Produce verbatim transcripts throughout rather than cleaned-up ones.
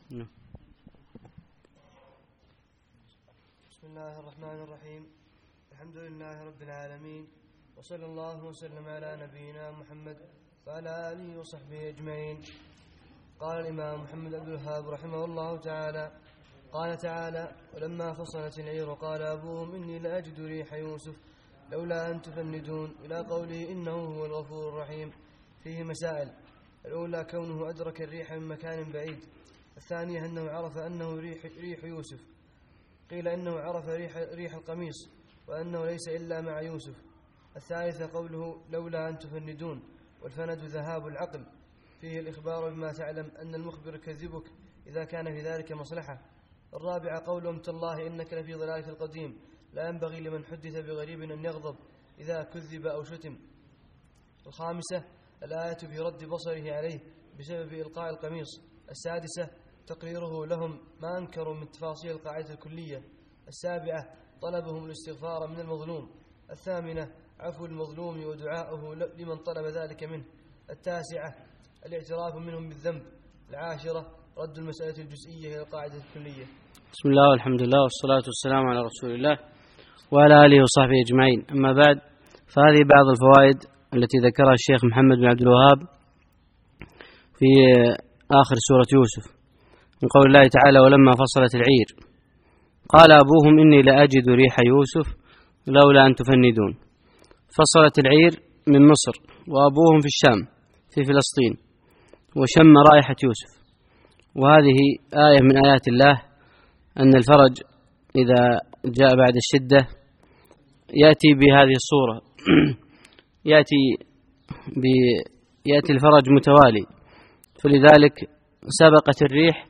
بسم الله الرحمن الرحيم. الحمد لله رب العالمين، وصلى الله وسلم على نبينا محمد وعلى آله وصحبه أجمعين. قال الإمام محمد عبد الوهاب رحمه الله تعالى: قال تعالى: ولما فصلت العير قال أبوهم إني لأجد ريح يوسف لولا أن تفندون، إلى قوله إنه هو الغفور الرحيم. فيه مسائل: الأولى كونه أدرك الريح من مكان بعيد. الثانية أنه عرف أنه ريح, ريح يوسف. قيل إنه عرف ريح, ريح القميص وأنه ليس إلا مع يوسف. الثالثة قوله لولا أن تفندون، والفند ذهاب العقل. فيه الإخبار بما تعلم أن المخبر كذبك إذا كان في ذلك مصلحة. الرابعة قولهم تالله إنك لفي ضلالك القديم، لا ينبغي لمن حدث بغريب أن يغضب إذا كذب أو شتم. الخامسة الآية في رد بصره عليه بسبب إلقاء القميص. السادسة تقريره لهم ما أنكروا من تفاصيل القاعدة الكلية. السابعة طلبهم الاستغفار من المظلوم. الثامنة عفو المظلوم ودعاؤه لمن طلب ذلك منه. التاسعة الاعتراف منهم بالذنب. العاشرة رد المسألة الجزئية إلى القاعدة الكلية. بسم الله والحمد لله والصلاة والسلام على رسول الله وعلى آله وصحبه أجمعين. أما بعد، فهذه بعض الفوائد التي ذكرها الشيخ محمد بن عبد الوهاب في آخر سورة يوسف من قول الله تعالى: ولما فصلت العير قال أبوهم إني لأجد ريح يوسف لولا أن تفندون. فصلت العير من مصر، وأبوهم في الشام في فلسطين، وشم رائحة يوسف. وهذه آية من آيات الله، أن الفرج إذا جاء بعد الشدة يأتي بهذه الصورة يأتي, يأتي الفرج متوالي. فلذلك سبقت الريح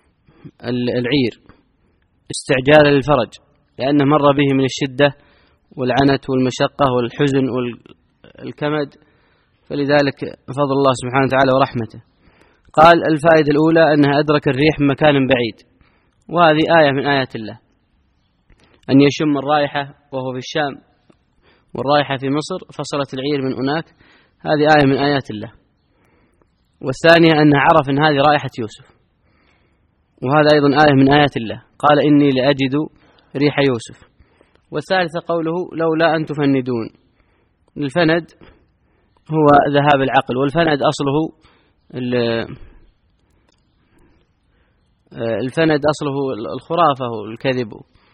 العير استعجالا للفرج، لأنه مر به من الشدة والعنت والمشقة والحزن والكمد، فلذلك فضل الله سبحانه وتعالى ورحمته. قال: الفائدة الأولى أنها أدرك الريح من مكان بعيد، وهذه آية من آيات الله، أن يشم الرائحة وهو في الشام والرائحة في مصر، فصلت العير من هناك، هذه آية من آيات الله. والثانية أنه عرف أن هذه رائحة يوسف، وهذا أيضا آية من آيات الله، قال: إني لأجد ريح يوسف. والثالثة قوله لولا أن تفندون. الفند هو ذهاب العقل، والفند أصله الفند أصله الخرافة والكذب،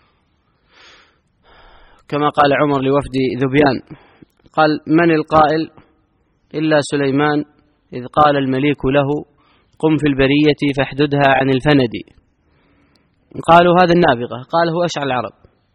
كما قال عمر لوفد ذبيان، قال: من القائل إلا سليمان إذ قال المليك له قم في البرية فاحددها عن الفند. قالوا هذا النابغة، قال هو أشعر العرب.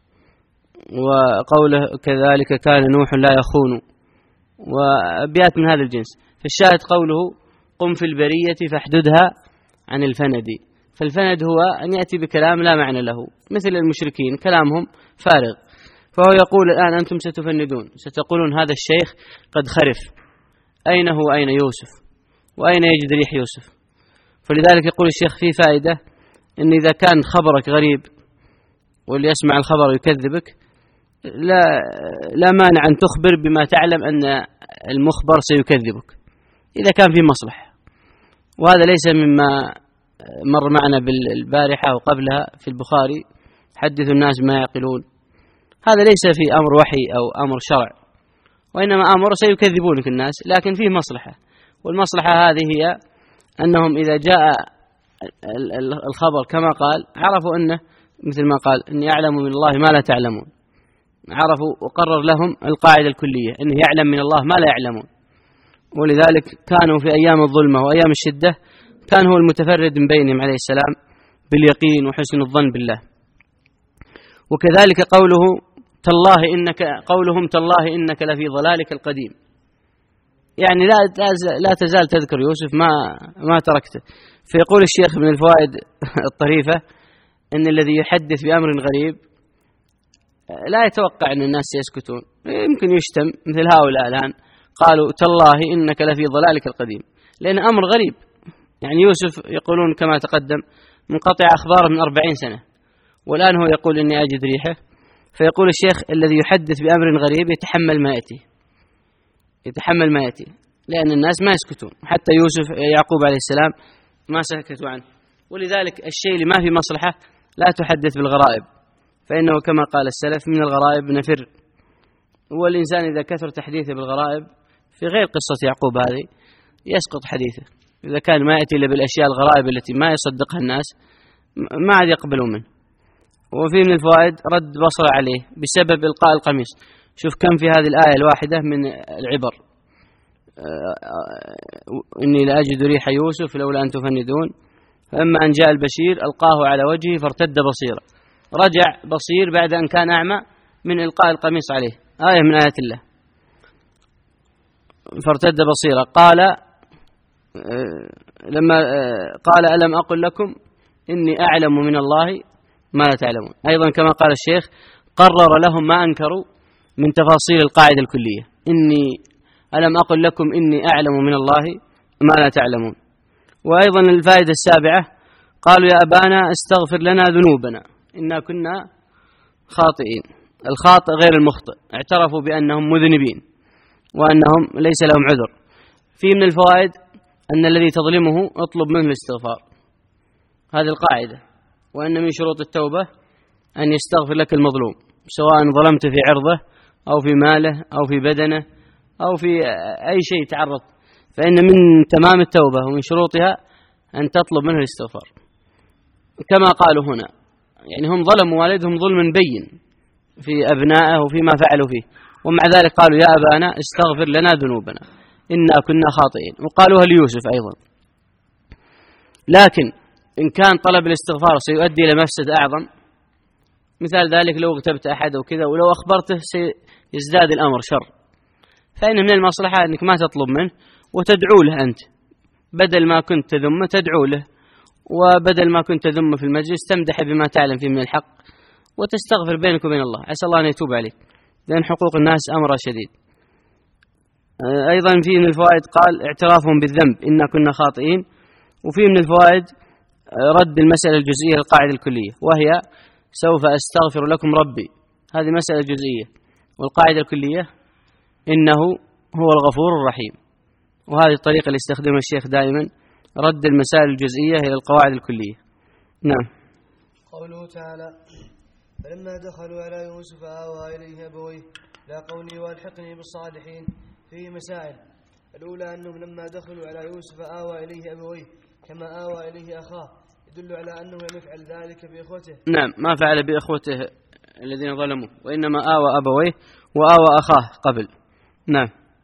وقوله كذلك كان نوح لا يخون، وأبيات من هذا الجنس. فالشاهد قوله قم في البرية فاحددها عن الفند. فالفند هو أن يأتي بكلام لا معنى له، مثل المشركين كلامهم فارغ. فهو يقول الآن أنتم ستفندون، ستقولون هذا الشيخ قد خرف، أين هو أين يوسف، وأين يجد ريح يوسف؟ فلذلك يقول الشيخ في فائدة، أن إذا كان خبرك غريب واللي يسمع الخبر يكذبك، لا, لا مانع أن تخبر بما تعلم أن المخبر سيكذبك إذا كان في مصلحة. وهذا ليس مما مر معنا بالبارحة وقبلها في البخاري: حدثوا الناس ما يعقلون. هذا ليس في أمر وحي أو أمر شرع، وإنما أمر سيكذبونك الناس، لكن فيه مصلحة. والمصلحة هذه هي أنهم إذا جاء الخبر كما قال عرفوا أنه مثل ما قال: إن يعلموا من الله ما لا تعلمون. عرفوا وقرر لهم القاعدة الكلية، أنه يعلم من الله ما لا يعلمون. ولذلك كانوا في أيام الظلمة وأيام الشدة كان هو المتفرد من بينهم عليه السلام باليقين وحسن الظن بالله. وكذلك قوله تالله إنك قولهم تالله إنك لفي ضلالك القديم، يعني لا لا تزال تذكر يوسف ما ما تركته. فيقول الشيخ من الفوائد الطريفة أن الذي يحدث بأمر غريب لا يتوقع أن الناس يسكتون، يمكن يشتم مثل هؤلاء الآن قالوا تالله إنك لفي ضلالك القديم، لأن أمر غريب. يعني يوسف يقولون كما تقدم منقطع أخبار من أربعين سنة، والآن هو يقول إني أجد ريحه. فيقول الشيخ الذي يحدث بأمر غريب يتحمل ما يأتي، يتحمل ما يأتي، لأن الناس ما يسكتون. حتى يوسف يعقوب عليه السلام ما سكتوا عنه، ولذلك الشيء اللي ما في مصلحة لا تحدث بالغرائب، فإنه كما قال السلف من الغرائب نفر. والإنسان إذا كثر تحديثه بالغرائب في غير قصة يعقوب هذه يسقط حديثه، إذا كان ما يأتي إلا بالأشياء الغرائب التي ما يصدقها الناس ما عاد يقبلوا منه. وفي من الفوائد رد بصر عليه بسبب إلقاء القميص. شوف كم في هذه الآية الواحدة من العبر. إني لأجد ريح يوسف لولا أن تفندون، فأما أن جاء البشير ألقاه على وجهه فارتد بصيرا، رجع بصير بعد أن كان أعمى من إلقاء القميص عليه، آية من آيات الله. فارتد بصيرا قال لما قال ألم أقل لكم إني أعلم من الله ما لا تعلمون. أيضا كما قال الشيخ قرر لهم ما أنكروا من تفاصيل القاعدة الكلية، إني ألم أقل لكم إني أعلم من الله ما لا تعلمون. وأيضا الفائدة السابعة قالوا يا أبانا استغفر لنا ذنوبنا إنا كنا خاطئين. الخاطئ غير المخطئ، اعترفوا بأنهم مذنبين وأنهم ليس لهم عذر. في من الفوائد أن الذي تظلمه اطلب منه الاستغفار، هذه القاعدة، وأن من شروط التوبة أن يستغفر لك المظلوم، سواء ظلمت في عرضه أو في ماله أو في بدنه أو في أي شيء تعرض، فإن من تمام التوبة ومن شروطها أن تطلب منه الاستغفار. كما قالوا هنا يعني هم ظلموا والدهم ظلم بين في أبنائه وفيما فعلوا فيه، ومع ذلك قالوا يا أبانا استغفر لنا ذنوبنا إنا كنا خاطئين، وقالوها ليوسف أيضا. لكن إن كان طلب الاستغفار سيؤدي إلى مفسد أعظم، مثال ذلك لو اغتبت أحد أو كذا ولو أخبرته سيزداد الأمر شر، فإن من المصلحة أنك ما تطلب منه وتدعو له أنت، بدل ما كنت تذمه تدعو له، وبدل ما كنت تذمه في المجلس تمدح بما تعلم فيه من الحق وتستغفر بينك وبين الله، عسى الله أن يتوب عليك، لأن حقوق الناس أمر شديد. أيضا في من الفوائد قال اعترافهم بالذنب إنا كنا خاطئين. وفي من الفوائد رد المسألة الجزئية للقاعدة الكلية، وهي سوف أستغفر لكم ربي، هذه مسألة جزئية، والقاعدة الكلية إنه هو الغفور الرحيم. وهذه الطريقة اللي يستخدمها الشيخ دائما، رد المسائل الجزئية إلى القواعد الكلية. نعم. قوله تعالى فلما دخلوا على يوسف آوى إليه أبويه لا قولي والحقني بالصالحين، فيه مسائل. الأولى أنهم لما دخلوا على يوسف آوى إليه أبويه كما آوى إليه أخاه، يدل على أنه لم يفعل ذلك بإخوته. نعم، ما فعل بإخوته الذين ظلموا، وإنما آوى أبويه وآوى أخاه قبل. نعم.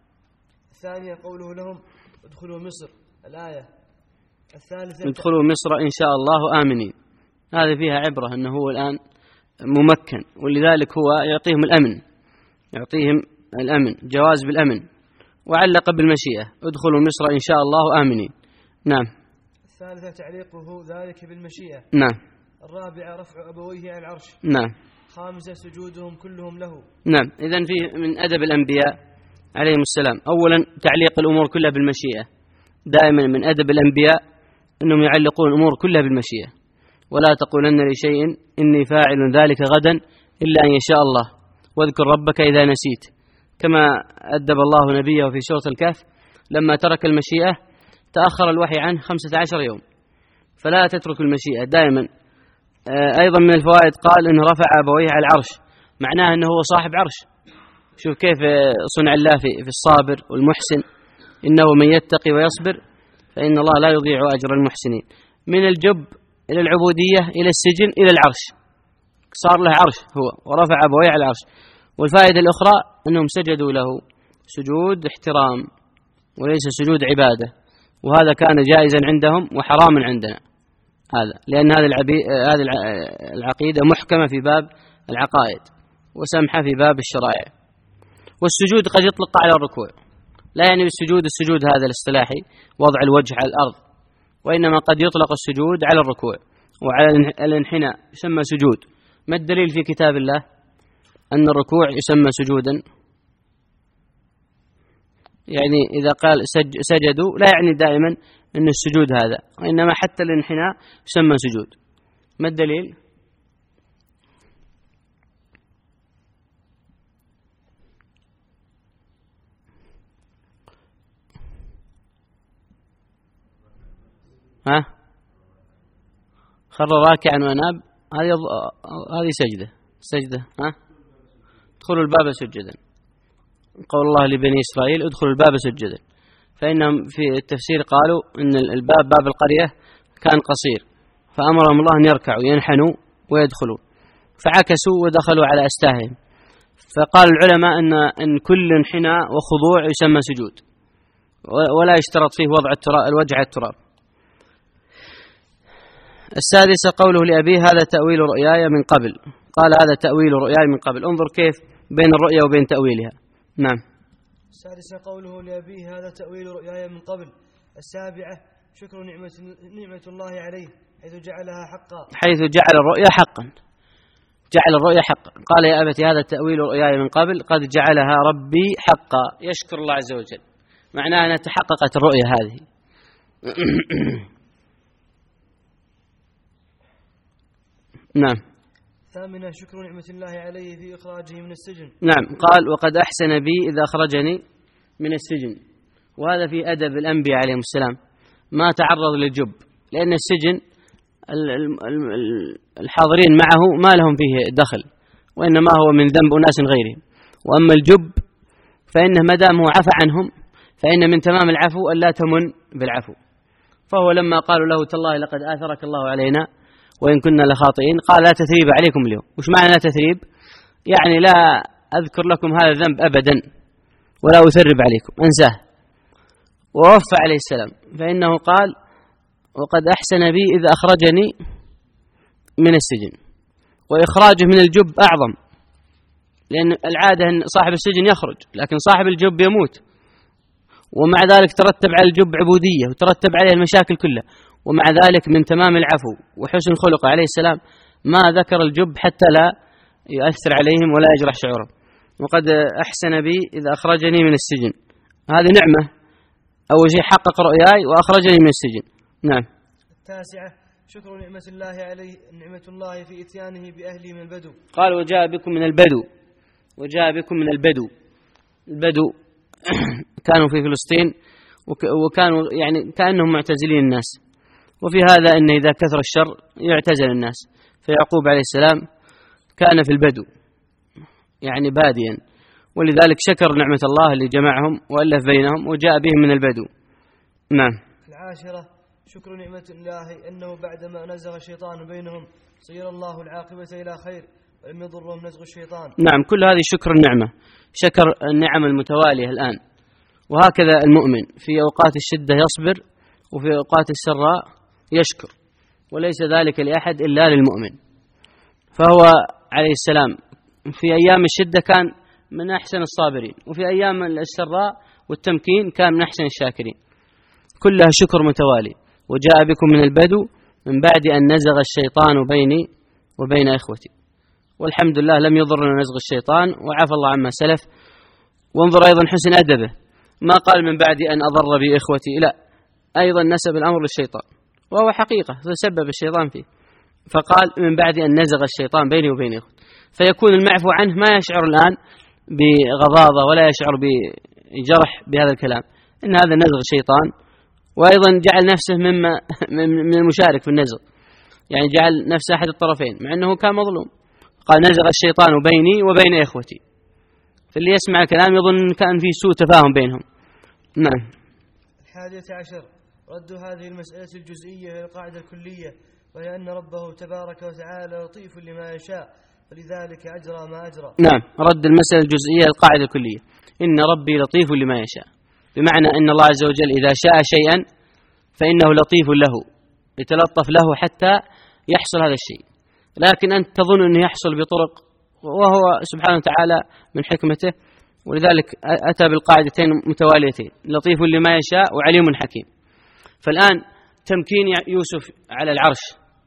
الثانية قوله لهم ادخلوا مصر، الآية. الثالثة ادخلوا مصر إن شاء الله آمنين، هذه فيها عبرة أنه هو الآن ممكن، ولذلك هو يعطيهم الأمن، يعطيهم الأمن، جواز بالأمن، وعلق بالمشيئة ادخلوا مصر إن شاء الله آمنين. نعم. الثالثة تعليقه ذلك بالمشيئة. نعم. الرابعة رفع أبويه على العرش. نعم. خامسة سجودهم كلهم له. نعم. إذن في من أدب الأنبياء عليهم السلام أولا تعليق الأمور كلها بالمشيئة، دائما من أدب الأنبياء أنهم يعلقون الأمور كلها بالمشيئة، ولا تقولن لشيء إني فاعل ذلك غدا إلا أن يشاء الله واذكر ربك إذا نسيت، كما أدب الله نبيه في سورة الكهف لما ترك المشيئة تأخر الوحي عنه خمسة عشر يوم، فلا تترك المشيئة دائما. أيضا من الفوائد قال إنه رفع أبويه على العرش، معناه أنه هو صاحب عرش. شوف كيف صنع الله في الصابر والمحسن، إنه من يتقي ويصبر فإن الله لا يضيع أجر المحسنين. من الجب إلى العبودية إلى السجن إلى العرش، صار له عرش هو، ورفع أبويه على العرش. والفائدة الأخرى أنهم سجدوا له سجود احترام وليس سجود عبادة، وهذا كان جائزا عندهم وحراما عندنا، هذا لأن هذه هذه العقيدة محكمة في باب العقائد وسمحة في باب الشرائع. والسجود قد يطلق على الركوع، لا يعني بالسجود السجود هذا الاصطلاحي وضع الوجه على الأرض، وإنما قد يطلق السجود على الركوع وعلى الانحناء يسمى سجود. ما الدليل في كتاب الله أن الركوع يسمى سجودا؟ يعني إذا قال سجدوا لا يعني دائما أن السجود هذا، وإنما حتى الانحناء يسمى سجود. ما الدليل؟ ها؟ خر راكعا وأناب، هذه هذه سجدة سجدة ها ادخلوا الباب سجدا، قول الله لبني إسرائيل ادخلوا الباب سجدا، فإنهم في التفسير قالوا إن الباب باب القرية كان قصير، فأمرهم الله أن يركعوا ينحنوا ويدخلوا، فعكسوا ودخلوا على أستاههم. فقال العلماء أن إن كل انحناء وخضوع يسمى سجود، ولا يشترط فيه وضع التراب الوجه على التراب. السادسة قوله لأبيه هذا تأويل رؤياي من قبل، قال هذا تأويل رؤياي من قبل. انظر كيف بين الرؤيا وبين تأويلها. نعم. السادسة قوله لأبيه هذا تأويل رؤياي من قبل. السابعة شكر نعمة, نعمة الله عليه حيث جعلها حقا، حيث جعل الرؤيا حقا، جعل الرؤيا حقا. قال يا أبتي هذا تأويل رؤياي من قبل قد جعلها ربي حقا، يشكر الله عز وجل، معناها أنها تحققت الرؤيا هذه. نعم. ثامنة شكر نعمة الله عليه في إخراجه من السجن. نعم. قال وقد أحسن بي إذا أخرجني من السجن، وهذا في أدب الأنبياء عليهم السلام، ما تعرض للجب، لأن السجن الحاضرين معه ما لهم فيه دخل، وإنما هو من ذنب أناس غيرهم. وأما الجب فإنه مدام هو عفى عنهم فإن من تمام العفو أن لا تمن بالعفو. فهو لما قالوا له تالله لقد آثرك الله علينا وإن كنا لخاطئين، قال لا تثريب عليكم اليوم. وش معنى لا تثريب؟ يعني لا أذكر لكم هذا الذنب أبدا ولا أثرب عليكم، أنساه. ووفى عليه السلام، فإنه قال وقد أحسن بي إذا أخرجني من السجن. وإخراجه من الجب أعظم، لأن العادة أن صاحب السجن يخرج، لكن صاحب الجب يموت، ومع ذلك ترتب على الجب عبودية وترتب عليه المشاكل كلها. ومع ذلك من تمام العفو وحسن خلقه عليه السلام ما ذكر الجب حتى لا يؤثر عليهم ولا يجرح شعورهم. وقد أحسن بي إذا أخرجني من السجن، هذه نعمة. أول شيء حقق رؤياي وأخرجني من السجن. نعم. التاسعة شكر نعمة الله عليه، نعمة الله في إتيانه بأهله من البدو. قال وجاء بكم من البدو، وجاء بكم من البدو. البدو كانوا في فلسطين وكانوا يعني كأنهم معتزلين الناس، وفي هذا أن إذا كثر الشر يعتزل الناس. فيعقوب عليه السلام كان في البدو يعني باديا، ولذلك شكر نعمة الله اللي جمعهم وألف بينهم وجاء بهم من البدو. نعم. العاشرة شكر نعمة الله أنه بعدما نزغ الشيطان بينهم صير الله العاقبة إلى خير ولم يضرهم نزغ الشيطان. نعم. كل هذه شكر النعمة، شكر النعم المتوالية الآن. وهكذا المؤمن في أوقات الشدة يصبر، وفي أوقات السراء يشكر، وليس ذلك لأحد إلا للمؤمن. فهو عليه السلام في أيام الشدة كان من أحسن الصابرين، وفي أيام السراء والتمكين كان من أحسن الشاكرين. كلها شكر متوالي. وجاء بكم من البدو من بعد أن نزغ الشيطان بيني وبين إخوتي، والحمد لله لم يضرنا نزغ الشيطان وعفى الله عما سلف. وانظر أيضا حسن أدبه، ما قال من بعد أن أضر بي إخوتي، لا، أيضا نسب الأمر للشيطان، وهو حقيقة تسبب الشيطان فيه، فقال من بعد أن نزغ الشيطان بيني وبين إخوتي. فيكون المعفو عنه ما يشعر الآن بغضاضة ولا يشعر بجرح بهذا الكلام، إن هذا نزغ الشيطان. وأيضا جعل نفسه مما من المشارك في النزغ، يعني جعل نفسه أحد الطرفين مع أنه كان مظلوم. قال نزغ الشيطان بيني وبين إخوتي، فاللي يسمع الكلام يظن كان في سوء تفاهم بينهم. نعم. الحادية عشر رد هذه المسألة الجزئية إلى القاعدة الكلية، وهي أن ربه تبارك وتعالى لطيف لما يشاء، فلذلك أجرى ما أجرى. نعم. رد المسألة الجزئية إلى القاعدة الكلية، إن ربي لطيف لما يشاء، بمعنى أن الله عز وجل إذا شاء شيئا فإنه لطيف له، يتلطف له حتى يحصل هذا الشيء. لكن أنت تظن أنه يحصل بطرق، وهو سبحانه وتعالى من حكمته، ولذلك أتى بالقاعدتين متواليتين، لطيف لما يشاء وعليم حكيم. فالآن تمكين يوسف على العرش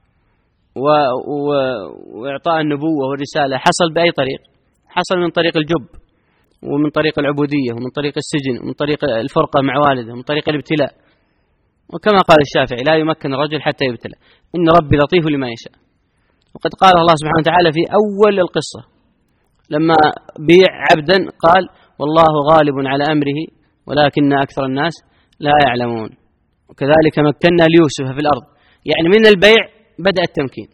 وإعطاء النبوة والرسالة حصل بأي طريق؟ حصل من طريق الجب، ومن طريق العبودية، ومن طريق السجن، ومن طريق الفرقة مع والده، ومن طريق الابتلاء. وكما قال الشافعي لا يمكن الرجل حتى يبتلى، إن ربي لطيف لما يشاء. وقد قال الله سبحانه وتعالى في أول القصة لما بيع عبدا قال والله غالب على أمره ولكن أكثر الناس لا يعلمون. وكذلك مكنا ليوسف في الأرض، يعني من البيع بدأ التمكين،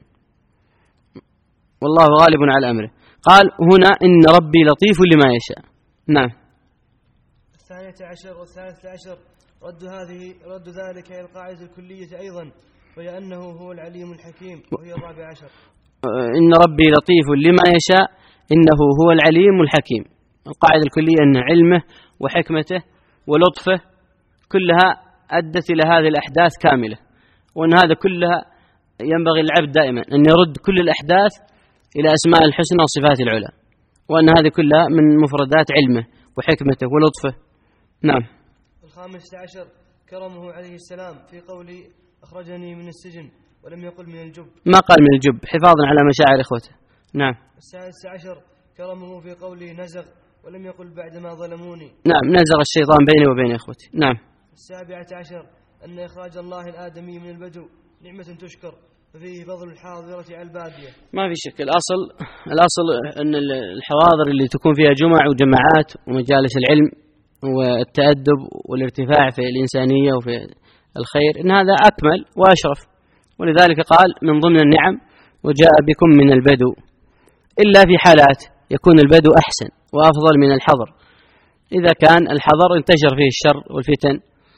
والله غالب على أمره. قال هنا إن ربي لطيف لما يشاء. نعم. الثانية عشر والثالثة عشر رد هذه رد ذلك إلى القاعدة الكلية أيضا، وهي أنه هو العليم الحكيم، وهي الرابع عشر. إن ربي لطيف لما يشاء إنه هو العليم الحكيم. القاعدة الكلية أن علمه وحكمته ولطفه كلها أدت إلى هذه الأحداث كاملة، وأن هذا كلها ينبغي العبد دائما أن يرد كل الأحداث إلى أسماء الحسنى وصفات العلى، وأن هذه كلها من مفردات علمه وحكمته ولطفه. نعم. الخامسة عشر كرمه عليه السلام في قوله أخرجني من السجن، ولم يقل من الجب، ما قال من الجب حفاظا على مشاعر إخوته. نعم. السادس عشر كرمه في قوله نزغ، ولم يقل بعدما ظلموني. نعم، نزغ الشيطان بيني وبين إخوتي. نعم. السابعة عشر أن إخراج الله الآدمي من البدو نعمة تشكر، ففيه فضل الحاضرة على البادية. ما في شك. الأصل الأصل أن الحواضر اللي تكون فيها جمع وجماعات ومجالس العلم والتأدب والارتفاع في الإنسانية وفي الخير إن هذا أكمل وأشرف، ولذلك قال من ضمن النعم وجاء بكم من البدو، إلا في حالات يكون البدو أحسن وأفضل من الحضر، إذا كان الحضر انتشر فيه الشر والفتن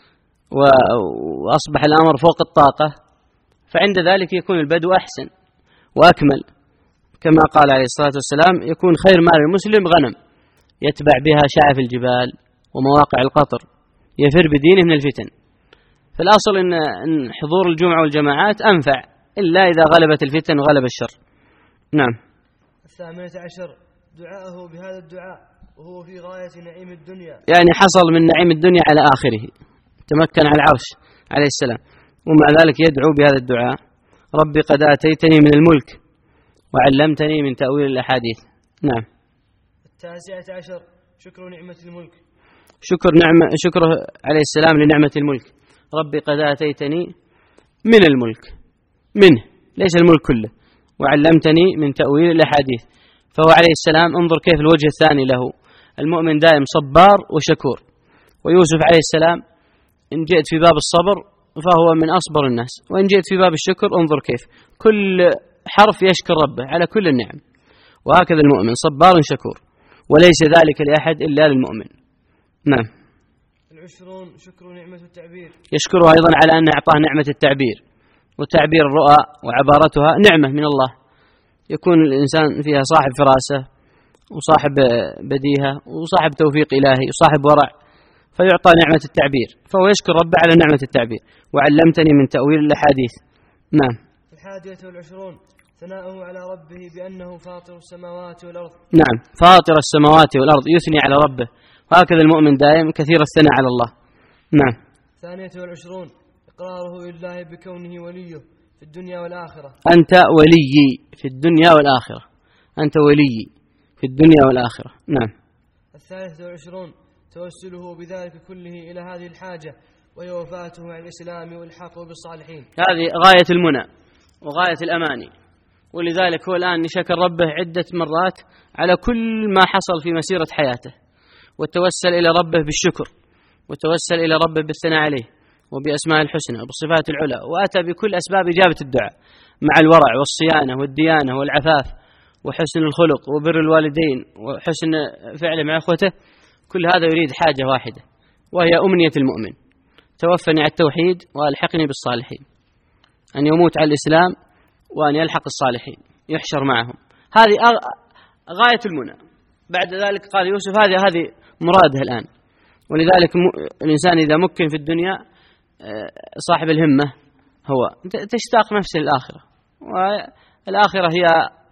وأصبح الأمر فوق الطاقة، فعند ذلك يكون البدو أحسن وأكمل، كما قال عليه الصلاة والسلام يكون خير مال المسلم غنم يتبع بها شعف الجبال ومواقع القطر يفر بدينه من الفتن. فالأصل أن حضور الجمعة والجماعات أنفع، إلا إذا غلبت الفتن وغلب الشر. نعم. الثامنة عشر دعاءه بهذا الدعاء وهو في غاية نعيم الدنيا، يعني حصل من نعيم الدنيا على آخره، تمكن على العرش عليه السلام، ومع ذلك يدعو بهذا الدعاء ربي قد آتيتني من الملك وعلمتني من تأويل الأحاديث. نعم. التاسعة عشر شكر نعمة الملك، شكر نعمة شكره عليه السلام لنعمة الملك. ربي قد آتيتني من الملك، منه ليس الملك كله، وعلمتني من تأويل الأحاديث. فهو عليه السلام انظر كيف الوجه الثاني له، المؤمن دائم صبار وشكور. ويوسف عليه السلام إن جئت في باب الصبر فهو من أصبر الناس، وإن جئت في باب الشكر انظر كيف كل حرف يشكر ربه على كل النعم. وهكذا المؤمن صبار شكور، وليس ذلك لأحد إلا للمؤمن. نعم. العشرون شكر نعمة التعبير، يشكره أيضا على أن أعطاه نعمة التعبير، وتعبير الرؤى وعبارتها نعمة من الله، يكون الإنسان فيها صاحب فراسة وصاحب بديهة وصاحب توفيق إلهي وصاحب ورع، فيعطى نعمة التعبير، فهو يشكر ربه على نعمة التعبير. وعلمتني من تأويل الأحاديث. نعم. الحادية والعشرون ثناؤه على ربه بأنه فاطر السماوات والأرض. نعم، فاطر السماوات والأرض، يثني على ربه، وهكذا المؤمن دائم كثير الثناء على الله. نعم. الثانية والعشرون إقراره لله بكونه وليه في الدنيا والآخرة. أنت وليي في الدنيا والآخرة، أنت وليي في الدنيا والآخرة. نعم. الثالثة والعشرون توسله بذلك كله إلى هذه الحاجة، وهي وفاته على الإسلام والحاقه بالصالحين. هذه غاية المنى وغاية الأماني، ولذلك هو الآن شكر ربه عدة مرات على كل ما حصل في مسيرة حياته، وتوسل إلى ربه بالشكر، وتوسل إلى ربه بالثناء عليه وبأسماء الحسنى وبصفات العلى، وأتى بكل أسباب إجابة الدعاء مع الورع والصيانة والديانة والعفاف وحسن الخلق وبر الوالدين وحسن فعله مع أخوته. كل هذا يريد حاجة واحدة، وهي أمنية المؤمن: توفني على التوحيد وألحقني بالصالحين، أن يموت على الإسلام وأن يلحق الصالحين يحشر معهم. هذه غاية المنى. بعد ذلك قال يوسف هذه هذه مراده الآن. ولذلك الإنسان إذا مكن في الدنيا صاحب الهمة هو تشتاق نفسه للآخرة، والآخرة هي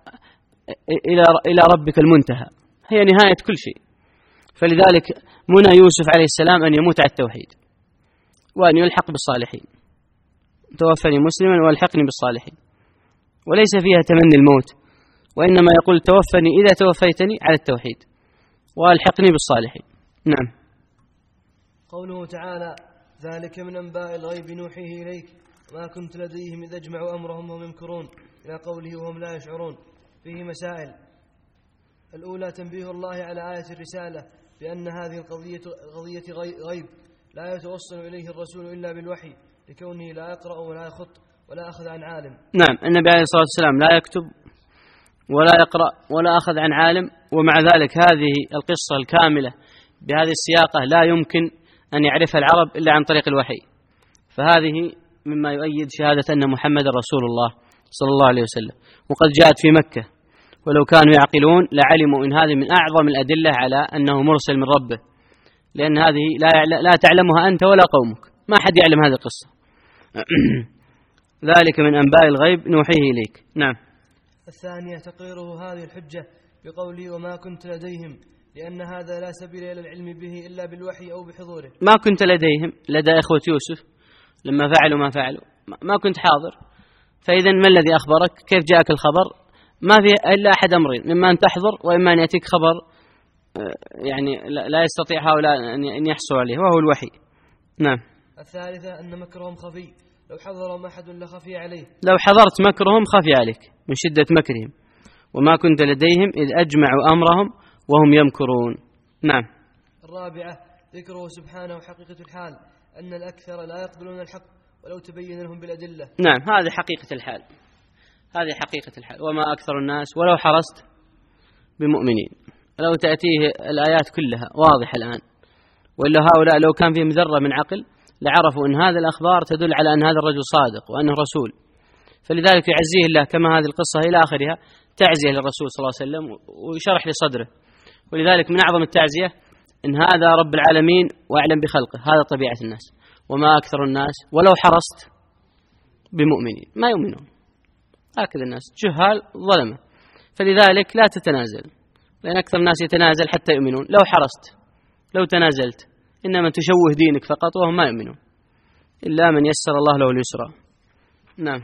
إلى إلى ربك المنتهى، هي نهاية كل شيء. فلذلك منى يوسف عليه السلام أن يموت على التوحيد وأن يلحق بالصالحين: توفني مسلما والحقني بالصالحين. وليس فيها تمني الموت، وإنما يقول توفني إذا توفيتني على التوحيد والحقني بالصالحين. نعم. قوله تعالى: ذلك من أنباء الغيب نوحيه إليك ما كنت لديهم إذا اجمعوا أمرهم وهم يمكرون، إلى قوله وهم لا يشعرون. فيه مسائل: الأولى تنبيه الله على آية الرسالة بأن هذه القضية قضية غيب لا يتوصل إليه الرسول إلا بالوحي، لكونه لا يقرأ ولا يخط ولا أخذ عن عالم. نعم، النبي عليه الصلاة والسلام لا يكتب ولا يقرأ ولا أخذ عن عالم، ومع ذلك هذه القصة الكاملة بهذه السياقة لا يمكن أن يعرفها العرب إلا عن طريق الوحي، فهذه مما يؤيد شهادة أن محمد رسول الله صلى الله عليه وسلم. وقد جاءت في مكة، ولو كانوا يعقلون لعلموا إن هذه من أعظم الأدلة على أنه مرسل من ربه، لأن هذه لا, لا تعلمها أنت ولا قومك، ما حد يعلم هذه القصة. ذلك من أنباء الغيب نوحيه إليك. نعم. الثانية تقريره هذه الحجة بقوله وما كنت لديهم، لأن هذا لا سبيل إلى العلم به إلا بالوحي أو بحضوره. ما كنت لديهم، لدى إخوة يوسف لما فعلوا ما فعلوا، ما كنت حاضر، فإذا ما الذي أخبرك؟ كيف جاءك الخبر؟ ما في إلا أحد أمرين، إما أن تحضر وإما أن يأتيك خبر يعني لا يستطيع هؤلاء أن يحصلوا عليه، وهو الوحي. نعم. الثالثة أن مكرهم خفي، لو حضرهم أحد لخفي عليه. لو حضرت مكرهم خفي عليك من شدة مكرهم. وما كنت لديهم إذ أجمعوا أمرهم وهم يمكرون. نعم. الرابعة ذكره سبحانه حقيقة الحال، أن الأكثر لا يقبلون الحق ولو تبين لهم بالأدلة. نعم، هذه حقيقة الحال، هذه حقيقة الحال. وما أكثر الناس ولو حرصت بمؤمنين، لو تأتيه الآيات كلها واضحة الآن، وإلا هؤلاء لو كان فيهم ذرة من عقل لعرفوا أن هذه الأخبار تدل على أن هذا الرجل صادق وأنه رسول. فلذلك يعزيه الله كما هذه القصة إلى آخرها تعزية للرسول صلى الله عليه وسلم ويشرح لصدره. ولذلك من أعظم التعزية إن هذا رب العالمين وأعلم بخلقه، هذا طبيعة الناس. وما أكثر الناس ولو حرصت بمؤمنين، ما يؤمنون، هكذا الناس جهال ظلمة. فلذلك لا تتنازل، لأن أكثر الناس يتنازل حتى يؤمنون. لو حرصت لو تنازلت إنما تشوه دينك فقط، وهم ما يؤمنون إلا من يسر الله له اليسرى. نعم.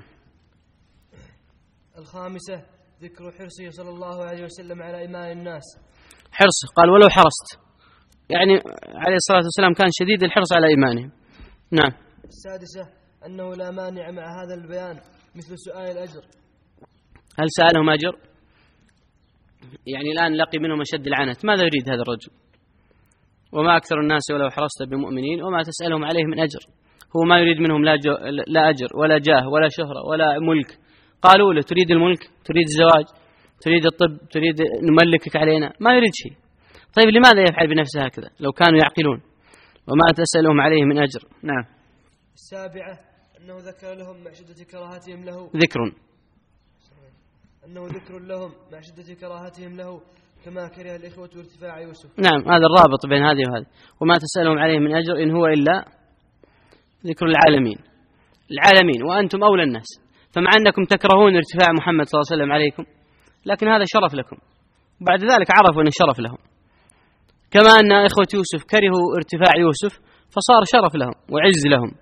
الخامسة ذكر حرصه صلى الله عليه وسلم على إيمان الناس. حرصه قال ولو حرصت، يعني عليه الصلاة والسلام كان شديد الحرص على إيمانهم. نعم. السادسة أنه لا مانع مع هذا البيان مثل سؤال الأجر. هل سألهم أجر؟ يعني الآن لقي منهم أشد العنت، ماذا يريد هذا الرجل؟ وما أكثر الناس ولو حرصت بمؤمنين وما تسألهم عليه من أجر. هو ما يريد منهم لا, لا أجر ولا جاه ولا شهرة ولا ملك. قالوا له تريد الملك، تريد الزواج، تريد الطب، تريد نملكك علينا، ما يريد شيء. طيب لماذا يفعل بنفسه هكذا لو كانوا يعقلون؟ وما تسألهم عليه من أجر. نعم. السابعة أنه ذكر لهم مع شدة كراهتهم له. ذكر أنه ذكر لهم مع شدة كراهتهم له كما كره الإخوة ارتفاع يوسف. نعم، هذا الرابط بين هذه وهذه. وما تسألهم عليه من أجر إن هو إلا ذكر العالمين، العالمين وأنتم أولى الناس. فمع أنكم تكرهون ارتفاع محمد صلى الله عليه وسلم عليكم، لكن هذا شرف لكم، بعد ذلك عرفوا أن الشرف لهم. كما أن إخوة يوسف كرهوا ارتفاع يوسف فصار شرف لهم وعز لهم.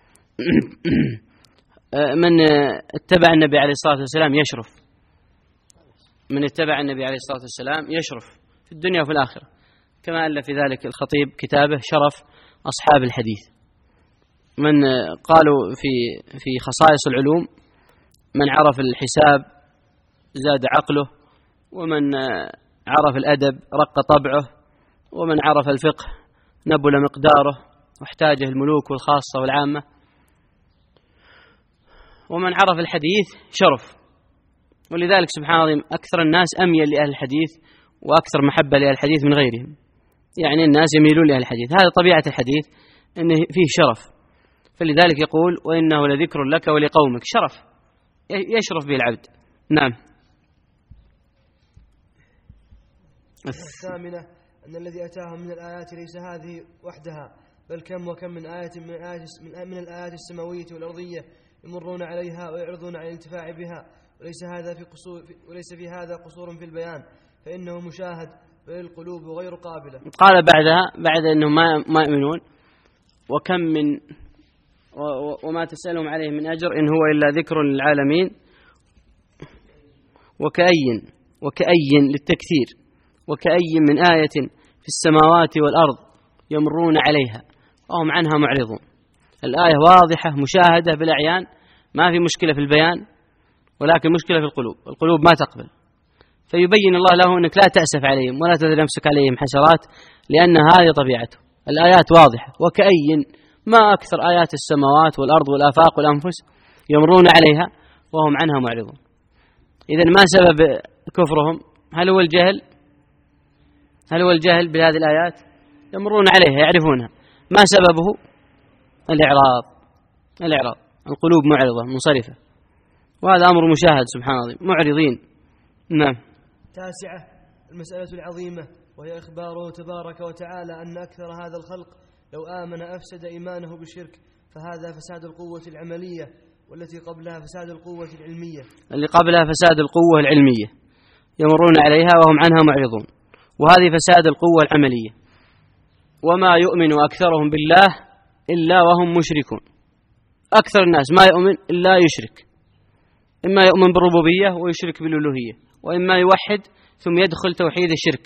من اتبع النبي عليه الصلاة والسلام يشرف، من اتبع النبي عليه الصلاة والسلام يشرف في الدنيا وفي الآخرة، كما ألف في ذلك الخطيب كتابه شرف أصحاب الحديث. من قالوا في في خصائص العلوم من عرف الحساب زاد عقله، ومن عرف الأدب رق طبعه، ومن عرف الفقه نبل مقداره واحتاجه الملوك والخاصة والعامة، ومن عرف الحديث شرف. ولذلك سبحان الله أكثر الناس أميل لأهل الحديث وأكثر محبة لأهل الحديث من غيرهم، يعني الناس يميلون لأهل الحديث، هذا طبيعة الحديث أنه فيه شرف. فلذلك يقول وإنه لذكر لك ولقومك، شرف يشرف به العبد. نعم. الثامنة أن الذي أتاهم من الآيات ليس هذه وحدها، بل كم وكم من آية من الآيات, من الآيات السماوية والأرضية يمرون عليها ويعرضون عن الانتفاع بها، وليس هذا في قصور وليس في هذا قصور في البيان، فإنه مشاهد بالقلوب وغير قابلة. قال بعدها بعد أنهم ما ما يؤمنون وكم من وما تسألهم عليه من أجر إن هو إلا ذكر للعالمين، وكأي وكأي للتكثير وكأي من آية في السماوات والأرض يمرون عليها وهم عنها معرضون. الآية واضحة مشاهدة بالأعيان، ما في مشكلة في البيان، ولكن مشكلة في القلوب، القلوب ما تقبل. فيبين الله له أنك لا تأسف عليهم ولا تذل نفسك عليهم حسرات، لأن هذه طبيعته. الآيات واضحة وكأي، ما أكثر آيات السماوات والأرض والآفاق والأنفس يمرون عليها وهم عنها معرضون. إذن ما سبب كفرهم؟ هل هو الجهل؟ هل هو الجهل بهذه الآيات؟ يمرون عليها يعرفونها. ما سببه؟ الإعراض. الإعراض، القلوب معرضة منصرفة، وهذا أمر مشاهد سبحان الله، معرضين. نعم. تاسعة المسألة العظيمة، وهي إخباره تبارك وتعالى أن أكثر هذا الخلق لو آمن أفسد إيمانه بالشرك، فهذا فساد القوة العملية، والتي قبلها فساد القوة العلمية. اللي قبلها فساد القوة العلمية يمرون عليها وهم عنها معرضون، وهذه فساد القوة العملية. وما يؤمن أكثرهم بالله إلا وهم مشركون. أكثر الناس ما يؤمن إلا يشرك، إما يؤمن بالربوبية ويشرك بالألوهية، وإما يوحد ثم يدخل توحيد الشرك،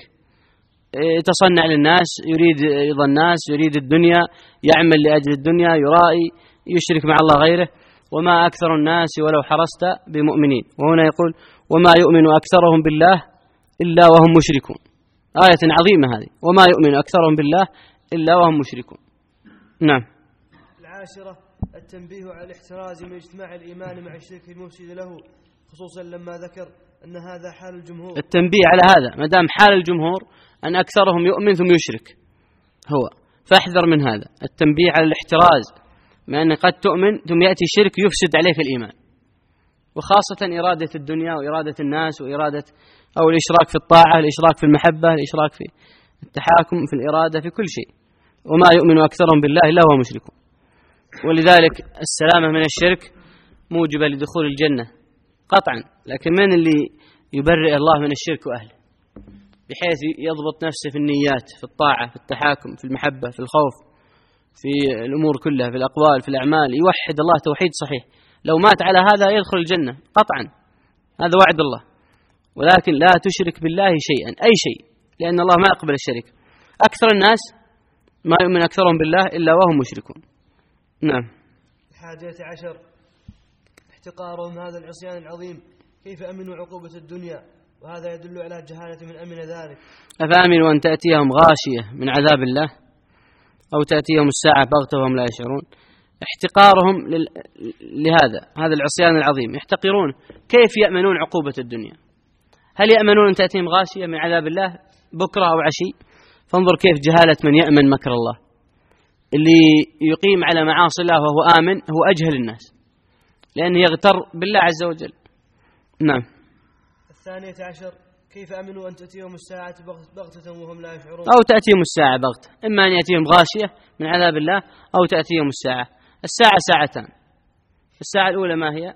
يتصنع للناس، يريد رضا الناس، يريد الدنيا، يعمل لأجل الدنيا، يرائي، يشرك مع الله غيره. وما أكثر الناس ولو حرصت بمؤمنين. وهنا يقول وما يؤمن أكثرهم بالله إلا وهم مشركون. آية عظيمة هذه، وما يؤمن أكثرهم بالله إلا وهم مشركون. نعم. العاشرة التنبيه على الاحتراز من اجتماع الإيمان مع الشرك المفسد له، خصوصا لما ذكر أن هذا حال الجمهور. التنبيه على هذا، ما دام حال الجمهور أن أكثرهم يؤمن ثم يشرك هو، فاحذر من هذا التنبيه على الاحتراز، مع أن قد تؤمن ثم يأتي الشرك يفسد عليك الإيمان، وخاصة إرادة الدنيا وإرادة الناس وإرادة أو الإشراك في الطاعة، الإشراك في المحبة، الإشراك في التحاكم، في الإرادة، في كل شيء. وما يؤمن أكثرهم بالله إلا هو مشركون. ولذلك السلامة من الشرك موجبة لدخول الجنة قطعا. لكن من اللي يبرئ الله من الشرك وأهله بحيث يضبط نفسه في النيات، في الطاعة، في التحاكم، في المحبة، في الخوف، في الأمور كلها، في الأقوال، في الأعمال، يوحد الله توحيد صحيح، لو مات على هذا يدخل الجنة قطعا، هذا وعد الله. ولكن لا تشرك بالله شيئا، أي شيء، لأن الله ما يقبل الشرك. أكثر الناس ما يؤمن أكثرهم بالله إلا وهم مشركون. نعم. الحادية عشر احتقارهم هذا العصيان العظيم، كيف أمنوا عقوبة الدنيا، وهذا يدل على جهالة من أمن ذلك. أفأمنوا أن تأتيهم غاشية من عذاب الله أو تأتيهم الساعة بغتة وهم لا يشعرون. احتقارهم لهذا هذا العصيان العظيم، يحتقرون. كيف يأمنون عقوبة الدنيا؟ هل يأمنون أن تأتيهم غاشية من عذاب الله بكرة أو عشي؟ فانظر كيف جهالة من يأمن مكر الله. اللي يقيم على معاصي الله وهو آمن هو أجهل الناس، لأنه يغتر بالله عز وجل. نعم. الثانية عشر كيف أمنوا أن تأتيهم الساعة بغتة وهم لا يشعرون. أو تأتيهم الساعة بغتة، إما أن يأتيهم غاشية من عذاب الله أو تأتيهم الساعة. الساعة ساعتان. الساعة الأولى ما هي؟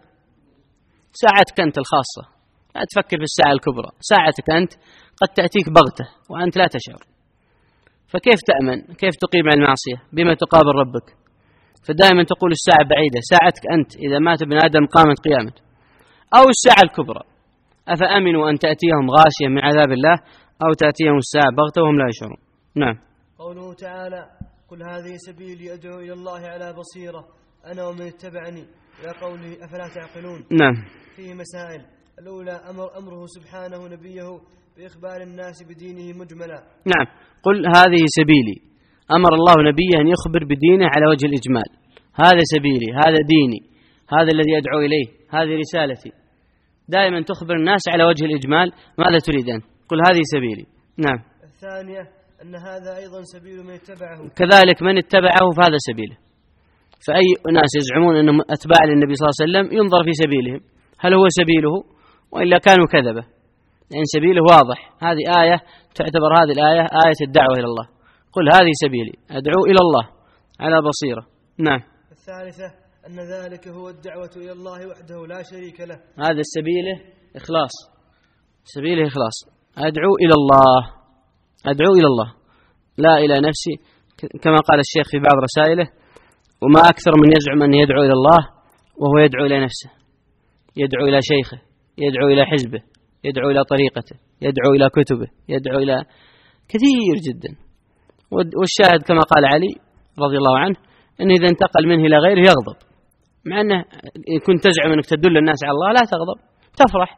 ساعتك أنت الخاصة، لا تفكر في الساعة الكبرى. ساعتك أنت قد تأتيك بغتة وأنت لا تشعر، فكيف تأمن؟ كيف تقيم على المعصية بما تقابل ربك؟ فدائما تقول الساعة بعيدة. ساعتك أنت إذا مات ابن آدم قامت قيامته. أو الساعة الكبرى، أفأمنوا أن تأتيهم غاشية من عذاب الله أو تأتيهم الساعة بغتة وهم لا يشعرون. نعم. قوله تعالى قل هذه سبيلي أدعو إلى الله على بصيرة أنا ومن اتبعني، إلى قوله أفلا تعقلون. نعم. فيه مسائل. الأولى أمر أمره سبحانه نبيه بإخبار الناس بدينه مجملا. نعم. قل هذه سبيلي، أمر الله نبيه أن يخبر بدينه على وجه الإجمال. هذا سبيلي، هذا ديني، هذا الذي أدعو إليه، هذه رسالتي. دائما تخبر الناس على وجه الإجمال ماذا تريد أن قل هذه سبيلي. نعم. الثانية أن هذا أيضا سبيل من اتبعه، كذلك من اتبعه فهذا سبيله. فأي ناس يزعمون أنهم أتباع للنبي صلى الله عليه وسلم ينظر في سبيلهم هل هو سبيله وإلا كانوا كذبة، لأن سبيله واضح. هذه آية تعتبر هذه الآية آية الدعوة إلى الله. قل هذه سبيلي أدعو إلى الله على بصيرة. نعم. الثالثة أن ذلك هو الدعوة إلى الله وحده لا شريك له. هذا السبيل إخلاص، سبيله إخلاص. أدعو إلى الله، أدعو إلى الله لا إلى نفسي، كما قال الشيخ في بعض رسائله وما أكثر من يزعم أن يدعو إلى الله وهو يدعو إلى نفسه، يدعو إلى شيخه، يدعو إلى حزبه، يدعو إلى طريقته، يدعو إلى كتبه، يدعو إلى كثير جدا. والشاهد كما قال علي رضي الله عنه أنه إذا انتقل منه إلى غيره يغضب، مع أنه إن كنت تزعم أنك تدل الناس على الله لا تغضب، تفرح.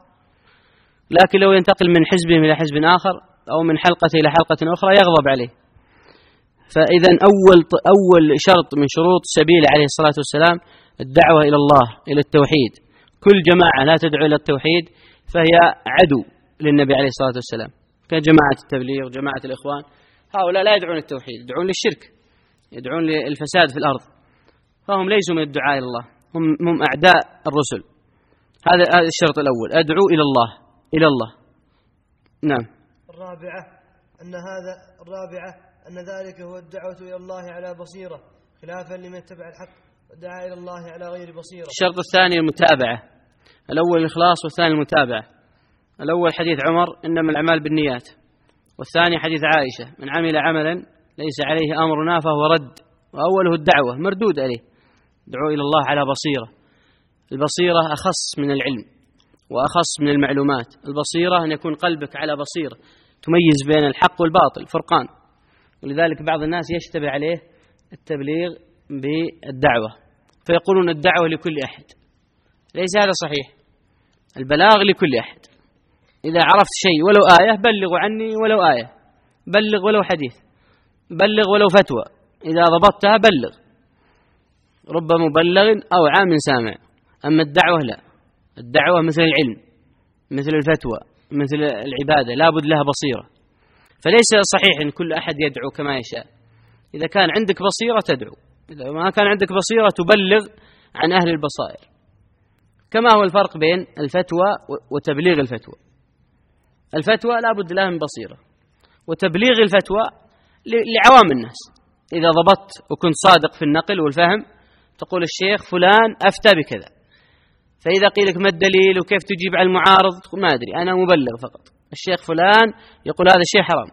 لكن لو ينتقل من حزبهم إلى حزب آخر أو من حلقة إلى حلقة أخرى يغضب عليه. فإذا أول أول شرط من شروط السبيل عليه الصلاة والسلام الدعوة إلى الله إلى التوحيد. كل جماعة لا تدعو إلى التوحيد فهي عدو للنبي عليه الصلاة والسلام، كجماعة التبليغ جماعة الإخوان، هؤلاء لا يدعون التوحيد، يدعون للشرك، يدعون للفساد في الأرض، فهم ليسوا من الدعاء إلى الله، هم, هم أعداء الرسل. هذا هذا الشرط الأول، أدعو إلى الله إلى الله. نعم. الرابعة أن هذا الرابعة أن ذلك هو الدعوة إلى الله على بصيرة خلافا لمن اتبع الحق ودعا إلى الله على غير بصيرة. الشرط الثاني المتابعة، الأول الإخلاص والثاني المتابعة. الأول حديث عمر إنما الأعمال بالنيات، والثاني حديث عائشة من عمل عملا ليس عليه أمرنا فهو رد، وأوله الدعوة مردود عليه، دعوا إلى الله على بصيرة. البصيرة أخص من العلم وأخص من المعلومات، البصيرة أن يكون قلبك على بصيرة تميز بين الحق والباطل فرقان، ولذلك بعض الناس يشتبه عليه التبليغ بالدعوة فيقولون الدعوة لكل أحد، ليس هذا صحيح. البلاغ لكل أحد، إذا عرفت شيء ولو آية بلغوا عني ولو آية، بلغ ولو حديث، بلغ ولو فتوى، إذا ضبطتها بلغ، رب مبلغ أو عام سامع. أما الدعوة لا، الدعوة مثل العلم مثل الفتوى مثل العبادة، لا بد لها بصيرة، فليس صحيح أن كل أحد يدعو كما يشاء. إذا كان عندك بصيرة تدعو، إذا ما كان عندك بصيرة تبلغ عن أهل البصائر. كما هو الفرق بين الفتوى وتبليغ الفتوى، الفتوى لا بد لها من بصيرة، وتبليغ الفتوى لعوام الناس. إذا ضبطت وكنت صادق في النقل والفهم تقول الشيخ فلان أفتى بكذا، فإذا قيل لك ما الدليل وكيف تجيب على المعارض تقول ما أدري أنا مبلغ فقط، الشيخ فلان يقول هذا الشيء حرام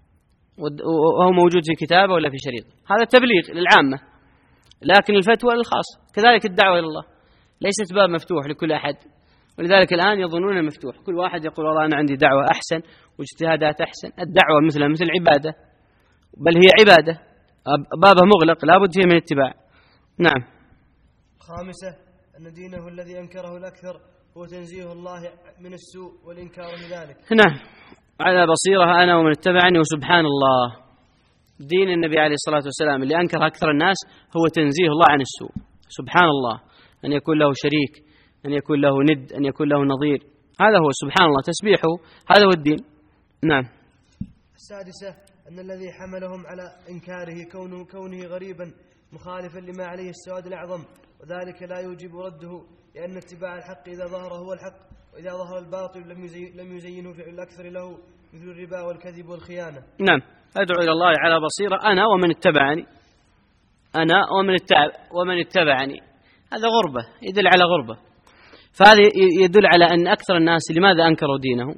وهو موجود في كتابه ولا في شريط، هذا تبليغ للعامة. لكن الفتوى للخاص، كذلك الدعوة إلى الله ليست باب مفتوح لكل أحد، ولذلك الآن يظنون مفتوح، كل واحد يقول والله أنا عندي دعوة أحسن واجتهادات أحسن. الدعوة مثلها مثل العبادة، بل هي عبادة بابها مغلق لا بد فيه من اتباع. نعم. خامسة أن دينه الذي أنكره الأكثر هو تنزيه الله من السوء والإنكار لذلك. نعم، على بصيرة أنا ومن اتبعني، وسبحان الله دين النبي عليه الصلاة والسلام اللي أنكر أكثر الناس هو تنزيه الله عن السوء. سبحان الله، أن يكون له شريك، أن يكون له ند، أن يكون له نظير، هذا هو سبحان الله تسبيحه، هذا هو الدين. نعم. السادسة أن الذي حملهم على إنكاره كونه, كونه غريبا مخالفا لما عليه السواد الأعظم، وذلك لا يوجب رده، لأن اتباع الحق إذا ظهر هو الحق، وإذا ظهر الباطل لم, يزي لم يزينه فعل الأكثر له مثل الربا والكذب والخيانة. نعم، أدعو إلى الله على بصيرة أنا ومن اتبعني، أنا ومن, ومن اتبعني، هذا غربة يدل على غربة. فهذا يدل على أن أكثر الناس لماذا أنكروا دينه؟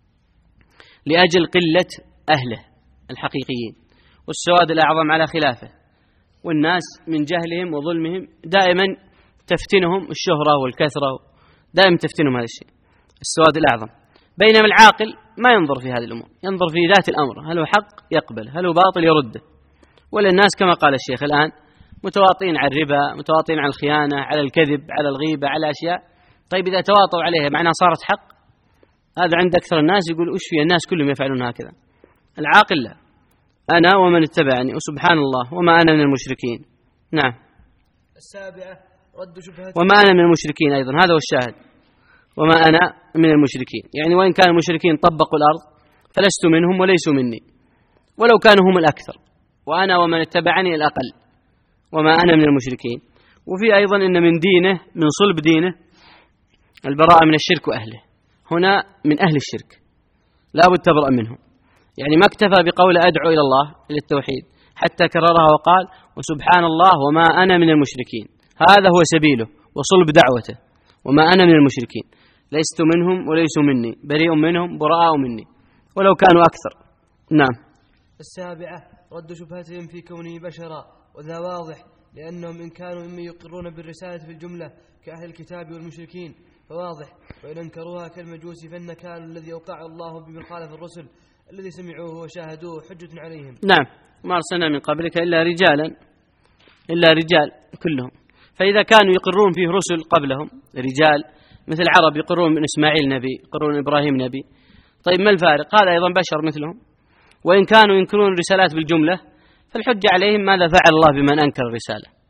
لأجل قلة أهله الحقيقيين والسواد الأعظم على خلافه، والناس من جهلهم وظلمهم دائما تفتنهم الشهرة والكثرة، دائما تفتنهم هذا الشيء السواد الأعظم. بينما العاقل ما ينظر في هذه الأمور، ينظر في ذات الأمر، هل هو حق يقبل، هل هو باطل يرده. ولا الناس كما قال الشيخ الآن متواطئين على الربا، متواطئين على الخيانة، على الكذب، على الغيبة، على أشياء. طيب إذا تواطؤوا عليها معناها صارت حق؟ هذا عند أكثر الناس يقول وش في، الناس كلهم يفعلون هكذا. العاقل لا، أنا ومن اتبعني، وسبحان الله وما أنا من المشركين. نعم. السابعة رد شبهة وما أنا من المشركين، أيضا هذا هو الشاهد، وما أنا من المشركين، يعني وإن كان المشركين طبقوا الأرض فلست منهم وليسوا مني، ولو كانوا هم الأكثر، وأنا ومن اتبعني الأقل، وما أنا من المشركين. وفي أيضا إن من دينه، من صلب دينه البراءة من الشرك وأهله، هنا من أهل الشرك لا بد تبرأ منه، يعني ما اكتفى بقول أدعو إلى الله إلى التوحيد، حتى كررها وقال وسبحان الله وما أنا من المشركين، هذا هو سبيله وصلب دعوته، وما أنا من المشركين، لست منهم وليسوا مني، بريء منهم براء مني ولو كانوا أكثر. نعم. السابعة رد شبهتهم في كونه بشرا، وذا واضح، لأنهم إن كانوا ممن يقرون بالرسالة في الجملة كأهل الكتاب والمشركين فواضح، وإن أنكروها كالمجوس فالنكال الذي أوقع الله بمن خالف الرسل الذي سمعوه وشاهدوه حجة عليهم. نعم، ما أرسلنا من قبلك إلا رجالا، إلا رجال كلهم. فإذا كانوا يقرون فيه رسل قبلهم رجال، مثل العرب يقرون من إسماعيل نبي، يقرون إبراهيم نبي، طيب ما الفارق؟ هذا أيضا بشر مثلهم. وإن كانوا ينكرون الرسالات بالجملة فالحجة عليهم ماذا فعل الله بمن أنكر الرسالة،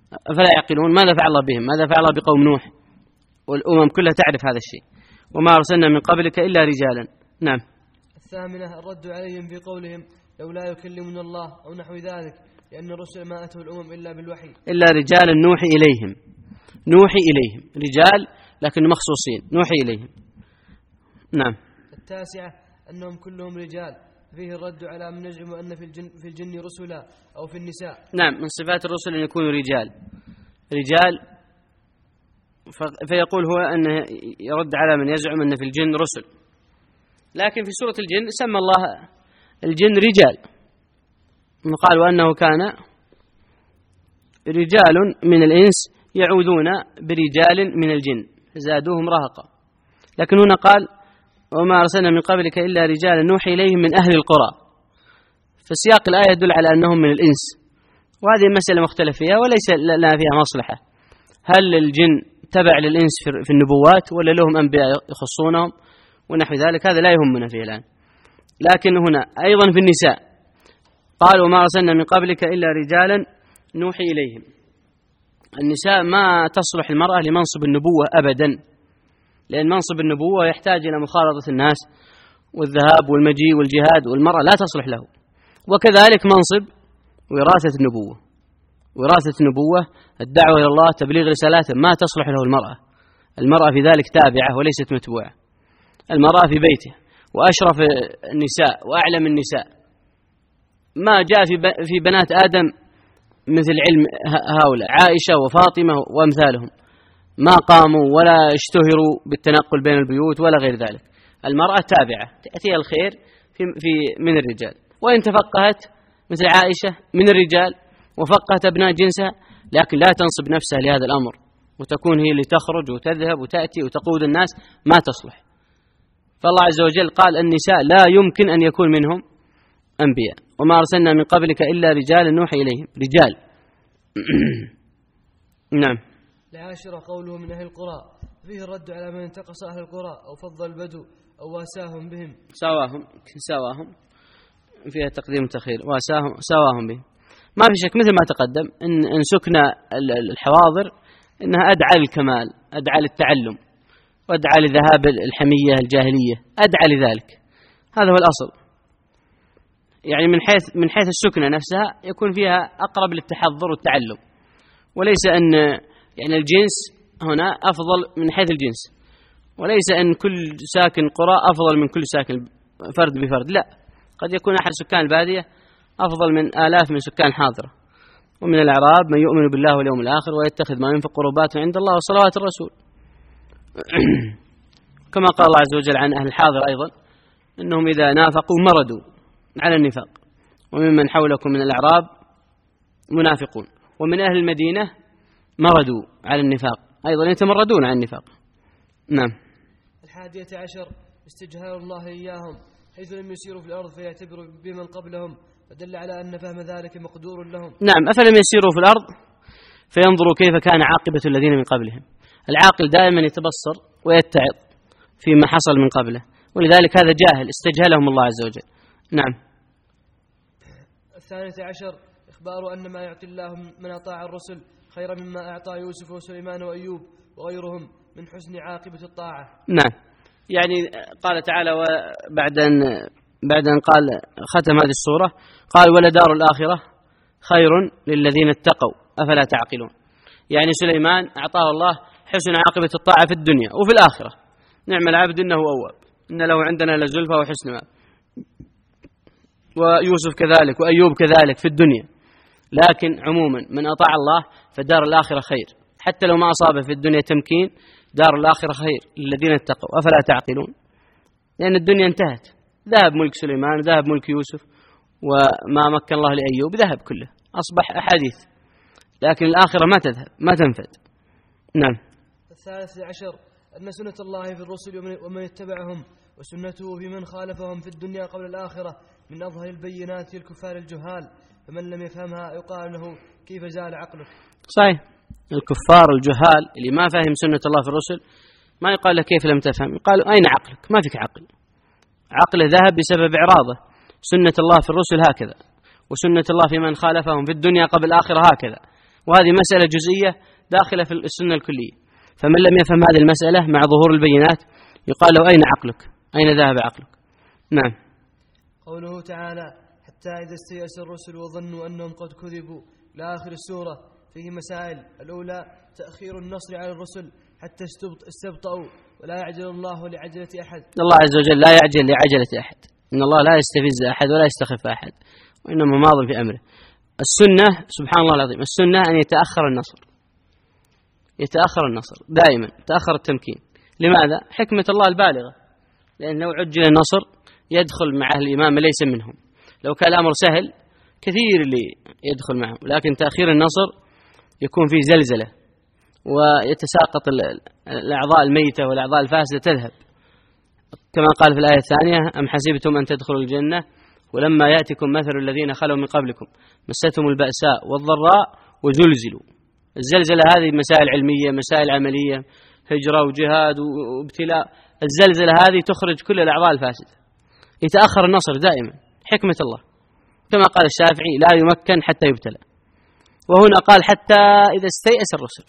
أفلا يعقلون؟ ماذا فعل الله بهم؟ ماذا فعل الله بقوم نوح؟ والأمم كلها تعرف هذا الشيء. وما أرسلنا من قبلك إلا رجالا. نعم. الثامنة الرد عليهم في قولهم لولا يكلمنا الله أو نحو ذلك، لأن الرسل ما أتوا الأمم إلا بالوحي. إلا رجالا نوحي إليهم، نوحي إليهم، رجال لكن مخصوصين نوحي إليهم. نعم. التاسعة أنهم كلهم رجال، فيه الرد على من يزعم أن في الجن, في الجن رسلا أو في النساء. نعم، من صفات الرسل أن يكونوا رجال رجال فيقول هو أنه يرد على من يزعم أن في الجن رسل، لكن في سورة الجن سمى الله الجن رجال، قال وأنه كان رجال من الإنس يعوذون برجال من الجن زادوهم رهقا. لكن هنا قال وما أرسلنا من قبلك إلا رجالا نوحي إليهم من أهل القرى، فسياق الآية يدل على أنهم من الإنس، وهذه مسألة مختلف فيها وليس لنا فيها مصلحة. هل الجن تبع للإنس في النبوات ولا لهم أنبياء يخصونهم ونحو ذلك؟ هذا لا يهمنا فيه الآن. لكن هنا أيضا في النساء قال وما أرسلنا من قبلك إلا رجالا نوحي إليهم. النساء ما تصلح المرأة لمنصب النبوة أبدا، لأن منصب النبوة يحتاج إلى مخالطة الناس والذهاب والمجيء والجهاد، والمرأة لا تصلح له. وكذلك منصب وراثة النبوة، وراثة النبوة الدعوة إلى الله تبليغ رسالاته ما تصلح له المرأة. المرأة في ذلك تابعة وليست متبوعة. المرأة في بيته، وأشرف النساء وأعلم النساء، ما جاء في بنات آدم مثل علم هؤلاء عائشة وفاطمة وأمثالهم، ما قاموا ولا اشتهروا بالتنقل بين البيوت ولا غير ذلك. المرأة تابعة تأتيها الخير في, في من الرجال، وإن تفقهت مثل عائشة من الرجال وفقهت أبناء جنسها، لكن لا تنصب نفسها لهذا الأمر وتكون هي اللي تخرج وتذهب وتأتي وتقود الناس، ما تصلح. فالله عز وجل قال النساء لا يمكن أن يكون منهم أنبياء، وما أرسلنا من قبلك إلا رجال نوحي إليهم، رجال. نعم. العاشرة قوله من أهل القرى، فيه الرد على من انتقص أهل القرى أو فضل البدو أو واساهم بهم. سواهم سواهم فيها تقديم تأخير، واساهم سواهم بهم. ما في شك مثل ما تقدم إن, إن سكن الحواضر إنها أدعى للكمال، أدعى للتعلم، وأدعى لذهاب الحمية الجاهلية، أدعى لذلك. هذا هو الأصل، يعني من حيث من حيث السكنة نفسها يكون فيها أقرب للتحضر والتعلم، وليس أن يعني الجنس هنا أفضل من حيث الجنس، وليس أن كل ساكن قرى أفضل من كل ساكن فرد بفرد، لا، قد يكون أحد سكان البادية أفضل من آلاف من سكان حاضرة. ومن الأعراب من يؤمن بالله واليوم الآخر ويتخذ ما ينفق قربات عند الله وصلوات الرسول. كما قال الله عز وجل عن أهل الحاضر أيضا إنهم إذا نافقوا مردوا على النفاق، وممن حولكم من الأعراب منافقون، ومن أهل المدينة مردوا على النفاق أيضا يتمردون على النفاق. نعم. الحادية عشر استجهال الله إياهم، حيث لم يسيروا في الأرض فيعتبروا بمن قبلهم، فدل على أن فهم ذلك مقدور لهم. نعم، أفلم يسيروا في الأرض فينظروا كيف كان عاقبة الذين من قبلهم. العاقل دائما يتبصر ويتعظ فيما حصل من قبله، ولذلك هذا جاهل استجهلهم الله عز وجل. نعم. الثانية عشر إخبار أن ما يعطي الله من أطاع الرسل خيرا مما أعطى يوسف وسليمان وأيوب وغيرهم من حسن عاقبة الطاعة. نعم، يعني قال تعالى وبعد أن بعد أن قال ختم هذه السورة قال ولدار الآخرة خير للذين اتقوا أفلا تعقلون. يعني سليمان أعطاه الله حسن عاقبة الطاعة في الدنيا وفي الآخرة، نعم العبد إنه أواب إن له عندنا لزلفى وحسن مآب. ويوسف كذلك وأيوب كذلك في الدنيا، لكن عموما من أطاع الله فدار الآخرة خير، حتى لو ما أصابه في الدنيا تمكين دار الآخرة خير للذين اتقوا أفلا تعقلون. لأن الدنيا انتهت، ذهب ملك سليمان، ذهب ملك يوسف، وما مكن الله لأيوب ذهب كله، أصبح أحاديث، لكن الآخرة ما تذهب ما تنفد. نعم. الثالث عشر أن سنة الله في الرسل ومن اتبعهم وسنته في من خالفهم في الدنيا قبل الآخرة من أظهر البينات للكفار الجهال، فمن لم يفهمها يقال له كيف زال عقلك. صحيح، الكفار الجهال اللي ما فهم سنة الله في الرسل ما يقال له كيف لم تفهم، يقال أين عقلك؟ ما فيك عقل، عقله ذهب بسبب إعراضه. سنة الله في الرسل هكذا، وسنة الله في من خالفهم في الدنيا قبل الآخرة هكذا، وهذه مسألة جزئية داخلة في السنة الكلية. فمن لم يفهم هذه المسألة مع ظهور البينات يقال له أين عقلك؟ أين ذهب عقلك؟ نعم. قوله تعالى حتى إذا استيأس الرسل وظنوا أنهم قد كذبوا لآخر السورة فيه مسائل. الأولى تأخير النصر على الرسل حتى استبطأوا ولا يعجل الله لعجلة أحد. الله عز وجل لا يعجل لعجلة أحد، إن الله لا يستفز أحد ولا يستخف أحد، وإنما ماض في أمره. السنة سبحان الله العظيم، السنة أن يتأخر النصر، يتأخر النصر دائما، تأخر التمكين. لماذا؟ حكمة الله البالغة، لأن لو عجل النصر يدخل مع أهل الإمام ليس منهم. لو كان الأمر سهل كثير اللي يدخل معهم، لكن تأخير النصر يكون فيه زلزلة ويتساقط الأعضاء الميتة والأعضاء الفاسدة تذهب، كما قال في الآية الثانية أم حسبتم أن تدخلوا الجنة ولما يأتكم مثل الذين خلوا من قبلكم مستهم البأساء والضراء وزلزلوا. الزلزلة هذه مسائل علمية، مسائل عملية، هجرة وجهاد وابتلاء. الزلزلة هذه تخرج كل الأعضاء الفاسدة. يتأخر النصر دائما، حكمة الله، كما قال الشافعي لا يمكن حتى يبتلى. وهنا قال حتى إذا استيأس الرسل،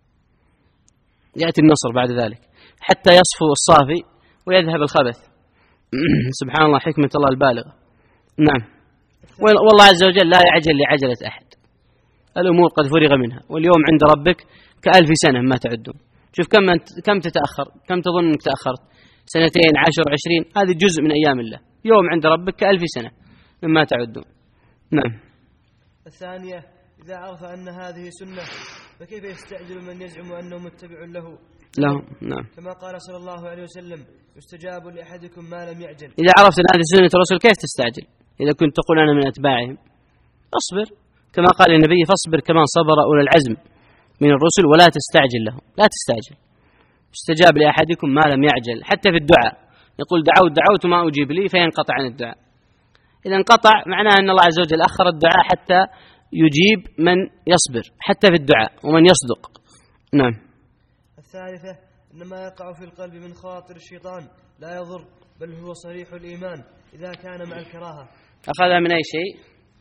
يأتي النصر بعد ذلك حتى يصفو الصافي ويذهب الخبث. سبحان الله، حكمة الله البالغة. نعم. والله عز وجل لا يعجل لعجلة أحد، الأمور قد فرغ منها، واليوم عند ربك كألف سنة ما تعدون. شوف كم كم تتأخر، كم تظن أنك تأخرت؟ سنتين، عشر، عشرين، هذه جزء من أيام الله. يوم عند ربك كألف سنة مما تعدون. نعم. الثانية إذا عرف أن هذه سنة فكيف يستعجل من يزعم أنه متبع له؟ له. نعم. كما قال صلى الله عليه وسلم يستجاب لأحدكم ما لم يعجل. إذا عرفت أن هذه سنة الرسول كيف تستعجل؟ إذا كنت تقول أنا من أتباعهم اصبر، كما قال النبي فاصبر كما صبر أولو العزم من الرسل ولا تستعجل لهم. لا تستعجل. استجاب لأحدكم ما لم يعجل. حتى في الدعاء يقول دعوت دعوت ما أجيب لي فينقطع عن الدعاء. إذا انقطع معناه أن الله عز وجل أخر الدعاء حتى يجيب من يصبر حتى في الدعاء ومن يصدق. نعم. الثالثة إنما يقع في القلب من خاطر الشيطان لا يضر، بل هو صريح الإيمان إذا كان مع الكراهة. أخذها من أي شيء؟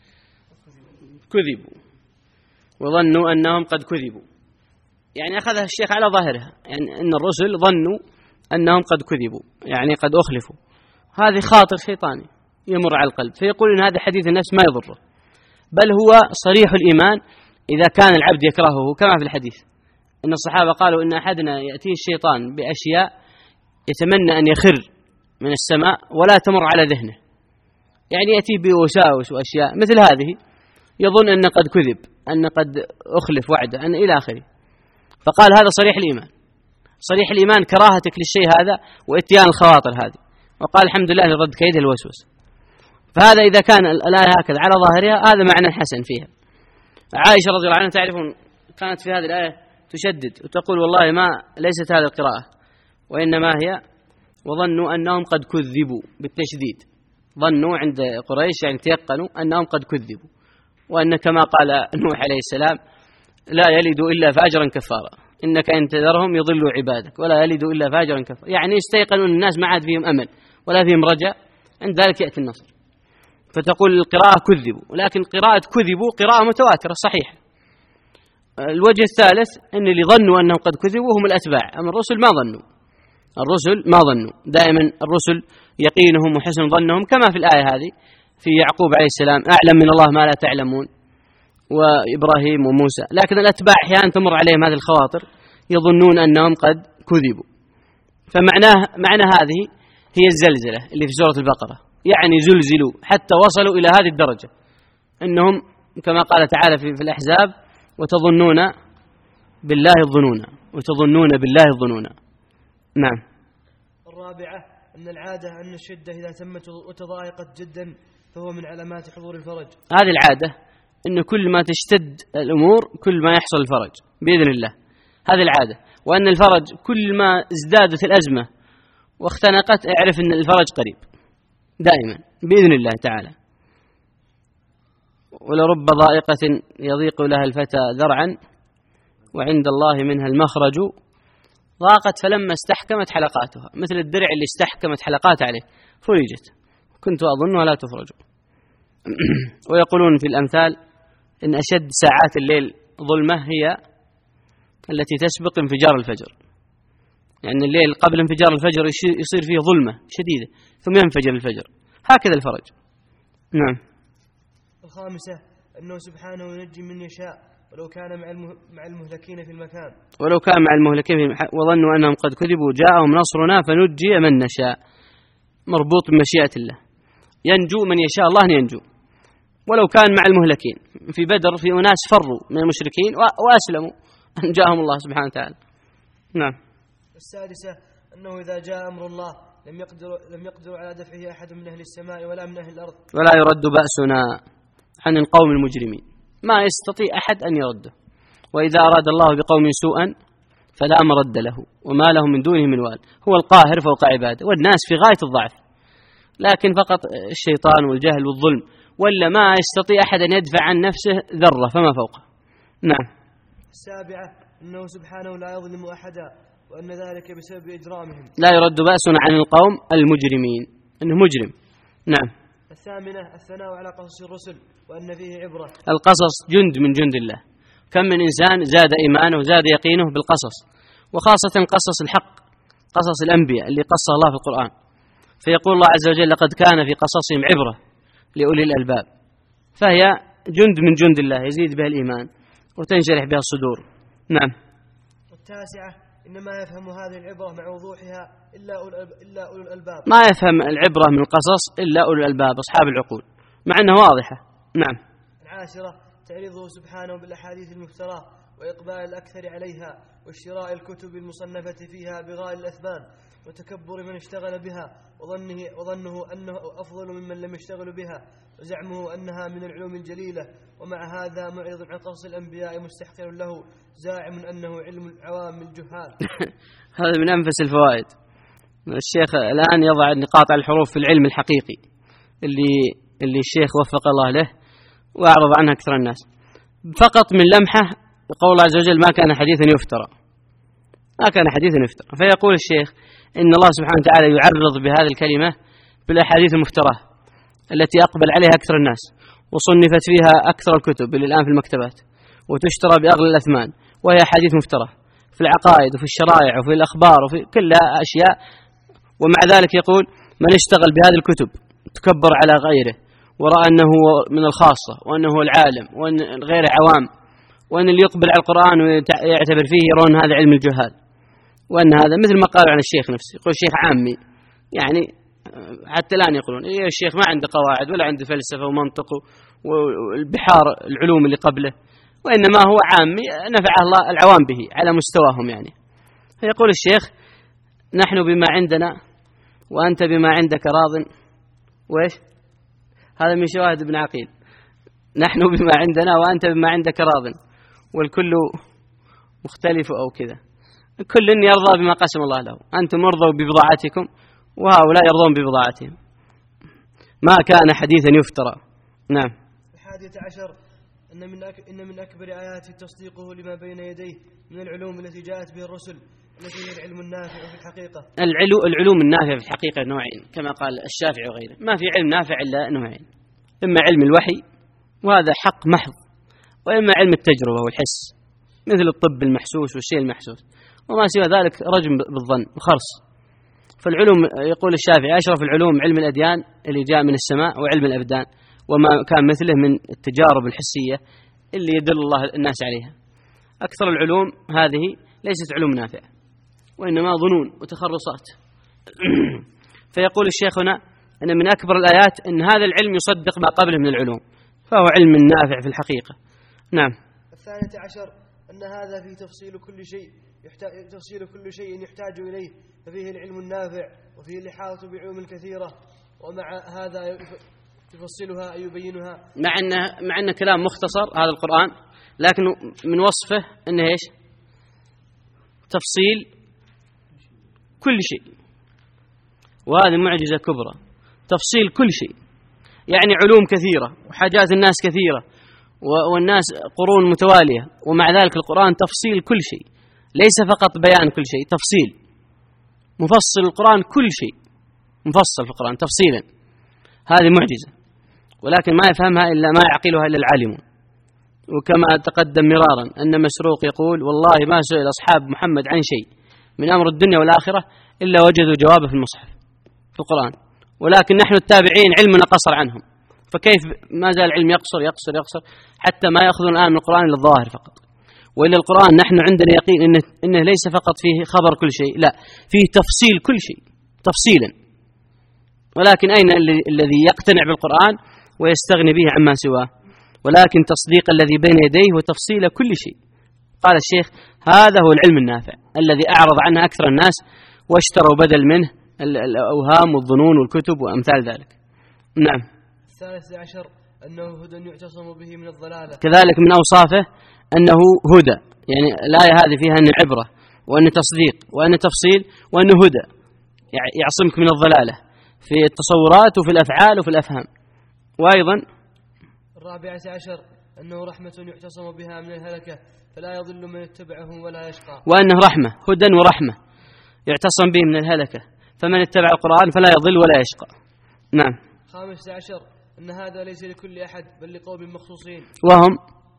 كذبوا وظنوا أنهم قد كذبوا، يعني أخذها الشيخ على ظاهرها، يعني أن الرسل ظنوا أنهم قد كذبوا، يعني قد أخلفوا. هذه خاطر شيطاني يمر على القلب، فيقول إن هذا حديث النفس ما يضره، بل هو صريح الإيمان إذا كان العبد يكرهه، كما في الحديث أن الصحابة قالوا إن أحدنا يأتيه الشيطان بأشياء يتمنى أن يخر من السماء ولا تمر على ذهنه، يعني يأتيه بوساوس وأشياء مثل هذه يظن أن قد كذب، أن قد أخلف وعده، أن إلى آخره. فقال هذا صريح الإيمان. صريح الإيمان كراهتك للشيء هذا وإتيان الخواطر هذه، وقال الحمد لله لرد كيد الوسوس. فهذا إذا كان الآية هكذا على ظاهرها هذا معنى حسن فيها. عائشة رضي الله عنها تعرفون كانت في هذه الآية تشدد وتقول والله ما ليست هذه القراءة، وإنما هي وظنوا أنهم قد كذبوا بالتشديد. ظنوا عند قريش يعني تيقنوا أنهم قد كذبوا، وأن كما قال نوح عليه السلام لا يلد إلا فاجرا كفارا إنك إن تذرهم يضلوا عبادك ولا يلد إلا فاجرا كفارا، يعني استيقنوا أن الناس ما عاد فيهم أمل ولا فيهم رجاء، عند ذلك يأتي النصر. فتقول القراءة كذبوا، ولكن قراءة كذبوا قراءة متواترة صحيحة. الوجه الثالث أن اللي ظنوا أنهم قد كذبوا هم الأتباع، أما الرسل ما ظنوا. الرسل ما ظنوا، دائما الرسل يقينهم وحسن ظنهم، كما في الآية هذه في يعقوب عليه السلام أعلم من الله ما لا تعلمون، وإبراهيم وموسى. لكن الأتباع أحيانا تمر عليهم هذه الخواطر يظنون أنهم قد كذبوا. فمعناه معنى هذه هي الزلزلة اللي في سورة البقرة، يعني زلزلوا حتى وصلوا إلى هذه الدرجة أنهم كما قال تعالى في, في الأحزاب وتظنون بالله الظنون وتظنون بالله الظنون. نعم. الرابعة أن العادة أن الشدة إذا تمت وتضايقت جدا فهو من علامات حضور الفرج. هذه العادة أن كل ما تشتد الأمور كل ما يحصل الفرج بإذن الله، هذه العادة. وأن الفرج كل ما ازدادت الأزمة واختنقت اعرف أن الفرج قريب دائما بإذن الله تعالى. ولرب ضائقة يضيق لها الفتى ذرعا وعند الله منها المخرج، ضاقت فلما استحكمت حلقاتها، مثل الدرع اللي استحكمت حلقات عليه فرجت، كنت أظنها لا تفرج. ويقولون في الأمثال إن أشد ساعات الليل ظلمة هي التي تسبق انفجار الفجر، يعني الليل قبل انفجار الفجر يصير فيه ظلمة شديدة ثم ينفجر الفجر، هكذا الفرج. نعم. الخامسة أنه سبحانه ينجي من يشاء ولو كان مع المهلكين في المكان، ولو كان مع المهلكين في المكان وظنوا أنهم قد كذبوا جاءهم نصرنا فنجي من نشاء، مربوط بمشيئة الله، ينجو من يشاء الله أن ينجو ولو كان مع المهلكين. في بدر في أناس فروا من المشركين وأسلموا أنجاهم الله سبحانه وتعالى. نعم. السادسة أنه إذا جاء أمر الله لم يقدر لم يقدر على دفعه أحد من أهل السماء ولا من أهل الأرض، ولا يرد بأسنا عن القوم المجرمين، ما يستطيع أحد أن يرده. وإذا أراد الله بقوم سوءا فلا مرد له وما له من دونه من وال، هو القاهر فوق عباده، والناس في غاية الضعف، لكن فقط الشيطان والجهل والظلم، ولا ما يستطيع أحد أن يدفع عن نفسه ذرة فما فوقه. نعم. السابعة أنه سبحانه لا يظلم أحدا وأن ذلك بسبب إجرامهم، لا يرد بأسنا عن القوم المجرمين، أنه مجرم. نعم. الثامنة الثناء على قصص الرسل وأن فيه عبرة، القصص جند من جند الله، كم من إنسان زاد إيمانه وزاد يقينه بالقصص، وخاصة قصص الحق، قصص الأنبياء اللي قصها الله في القرآن. فيقول الله عز وجل لقد كان في قصصهم عبرة لأولي الألباب، فهي جند من جند الله يزيد بها الإيمان وتنشرح بها الصدور. نعم. والتاسعة إنما يفهم هذه العبرة مع وضوحها إلا إلا أولو الألباب، ما يفهم العبرة من القصص إلا أولو الألباب أصحاب العقول، مع أنها واضحة. نعم. العاشرة تعريضه سبحانه بالأحاديث المفتراه وإقبال الأكثر عليها واشتراء الكتب المصنفة فيها بغاء الأثمان وتكبر من اشتغل بها وظنه, وظنه أنه أفضل ممن لم يشتغل بها وزعمه أنها من العلوم الجليلة، ومع هذا معرض عن قصص الأنبياء مستحقر له زاعم أنه علم العوام الجهال. هذا من أنفس الفوائد. الشيخ الآن يضع نقاط على الحروف في العلم الحقيقي اللي اللي الشيخ وفق الله له وأعرض عنها أكثر الناس. فقط من لمحة قول الله عز وجل ما كان حديثا يفترى، ما كان حديثا يفترى. فيقول الشيخ إن الله سبحانه وتعالى يعرض بهذه الكلمة بالأحاديث المفتراه التي أقبل عليها أكثر الناس وصنفت فيها أكثر الكتب اللي الآن في المكتبات وتشترى بأغلى الأثمان، وهي حديث مفتراه في العقائد وفي الشرائع وفي الأخبار وفي كلها أشياء. ومع ذلك يقول من اشتغل بهذه الكتب تكبر على غيره ورأى أنه من الخاصة وأنه هو العالم وأن غير عوام، وأن اللي يقبل على القرآن ويعتبر فيه يرون هذا علم الجهال، وأن هذا مثل ما قالوا عن الشيخ نفسه، يقول الشيخ عامي، يعني حتى الآن يقولون إيه الشيخ ما عنده قواعد ولا عنده فلسفة ومنطق والبحار العلوم اللي قبله، وإنما هو عامي نفع الله العوام به على مستواهم. يعني فيقول الشيخ نحن بما عندنا وأنت بما عندك راض، وإيش هذا من شواهد ابن عقيل، نحن بما عندنا وأنت بما عندك راض والكل مختلف أو كذا، كل يرضى بما قسم الله له، أنتم ارضوا ببضاعتكم وهؤلاء يرضون ببضاعتهم، ما كان حديثا يفترى. نعم. الحادية عشر إن من أك... إن من أكبر آيات تصديقه لما بين يديه من العلوم التي جاءت به الرسل التي هي العلم النافع في الحقيقة. العلو العلوم النافع في الحقيقة نوعين كما قال الشافعي وغيره، ما في علم نافع إلا نوعين، إما علم الوحي وهذا حق محض، وإما علم التجربة والحس مثل الطب المحسوس والشيء المحسوس، وما سوى ذلك رجم بالظن وخرص. فالعلوم يقول الشافعي أشرف العلوم علم الأديان اللي جاء من السماء وعلم الأبدان وما كان مثله من التجارب الحسية اللي يدل الله الناس عليها. أكثر العلوم هذه ليست علوم نافعة وإنما ظنون وتخرصات. فيقول الشيخ هنا أن من أكبر الآيات أن هذا العلم يصدق ما قبله من العلوم، فهو علم نافع في الحقيقة. نعم. الثانية عشر أن هذا فيه تفصيل كل شيء يحتاج تفصيل كل شيء يحتاج إليه، ففيه العلم النافع وفيه الإحاطة بعلوم كثيرة، ومع هذا يفصلها أي يبينها، مع أن مع أن كلام مختصر هذا القرآن، لكن من وصفه أنه إيش تفصيل كل شيء، وهذه معجزة كبرى، تفصيل كل شيء، يعني علوم كثيرة وحاجات الناس كثيرة والناس قرون متوالية، ومع ذلك القرآن تفصيل كل شيء، ليس فقط بيان كل شيء، تفصيل مفصل القرآن كل شيء مفصل في القرآن تفصيلا. هذه معجزة، ولكن ما يفهمها إلا ما يعقلها إلا العالمون، وكما تقدم مرارا أن مسروق يقول والله ما سئل أصحاب محمد عن شيء من أمر الدنيا والآخرة إلا وجدوا جوابه في المصحف في القرآن، ولكن نحن التابعين علمنا قصر عنهم، فكيف ما زال العلم يقصر يقصر يقصر حتى ما يأخذون الآن من القرآن إلا الظاهر فقط. وإلا القرآن نحن عندنا يقين إنه, إنه ليس فقط فيه خبر كل شيء، لا فيه تفصيل كل شيء تفصيلا، ولكن أين الذي يقتنع بالقرآن ويستغني به عما سواه؟ ولكن تصديق الذي بين يديه وتفصيل كل شيء. قال الشيخ هذا هو العلم النافع الذي أعرض عنه أكثر الناس واشتروا بدل منه الأوهام والظنون والكتب وأمثال ذلك. نعم. الثالث عشر أنه هدى يعتصم به من الضلالة. كذلك من أوصافه أنه هدى، يعني الآية هذه فيها أن عبرة وأن تصديق وأن تفصيل وأن هدى يعصمك من الضلالة في التصورات وفي الأفعال وفي الأفهام. وأيضا الرابعة عشر أنه رحمة يعتصم بها من الهلكة فلا يضل من اتبعه ولا يشقى. وأنه رحمة، هدى ورحمة يعتصم به من الهلكة، فمن اتبع القرآن فلا يضل ولا يشقى. نعم. خامس عشر أن هذا ليس لكل أحد بل لقوم مخصوصين وهم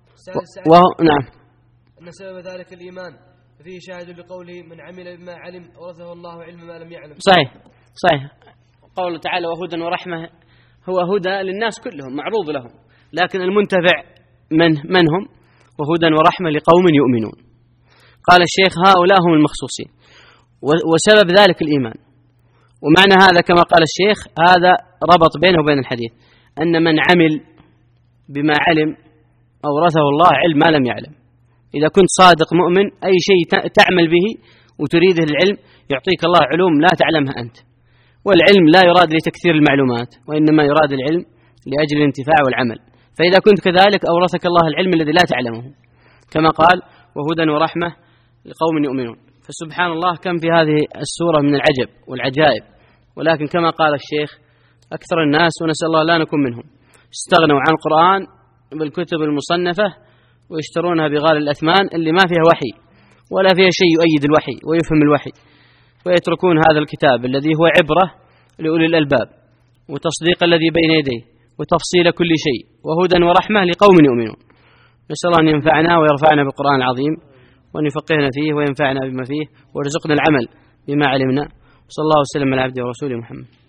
وهم نعم أن سبب ذلك الإيمان فيه شاهد لقوله من عمل بما علم ورثه الله علم ما لم يعلم. صحيح صحيح. قوله تعالى وهدى ورحمة هو هدى للناس كلهم معروض لهم، لكن المنتفع من من هم؟ وهدى ورحمة لقوم يؤمنون. قال الشيخ هؤلاء هم المخصوصين، وسبب ذلك الإيمان. ومعنى هذا كما قال الشيخ هذا ربط بينه وبين الحديث أن من عمل بما علم أورثه الله علم ما لم يعلم. إذا كنت صادق مؤمن أي شيء تعمل به وتريده العلم يعطيك الله علوم لا تعلمها أنت، والعلم لا يراد لتكثير المعلومات وإنما يراد العلم لأجل الانتفاع والعمل. فإذا كنت كذلك أورثك الله العلم الذي لا تعلمه، كما قال وهدى ورحمة لقوم يؤمنون. فسبحان الله كم في هذه السورة من العجب والعجائب، ولكن كما قال الشيخ أكثر الناس ونسأل الله لا نكون منهم استغنوا عن القرآن بالكتب المصنفة ويشترونها بغالي الأثمان اللي ما فيها وحي ولا فيها شيء يؤيد الوحي ويفهم الوحي، ويتركون هذا الكتاب الذي هو عبرة لأولي الألباب وتصديق الذي بين يديه وتفصيل كل شيء وهدى ورحمة لقوم يؤمنون. نسأل الله أن ينفعنا ويرفعنا بالقرآن العظيم وأن يفقهنا فيه وينفعنا بما فيه ويرزقنا العمل بما علمنا. صلى الله وسلم على عبده ورسوله محمد.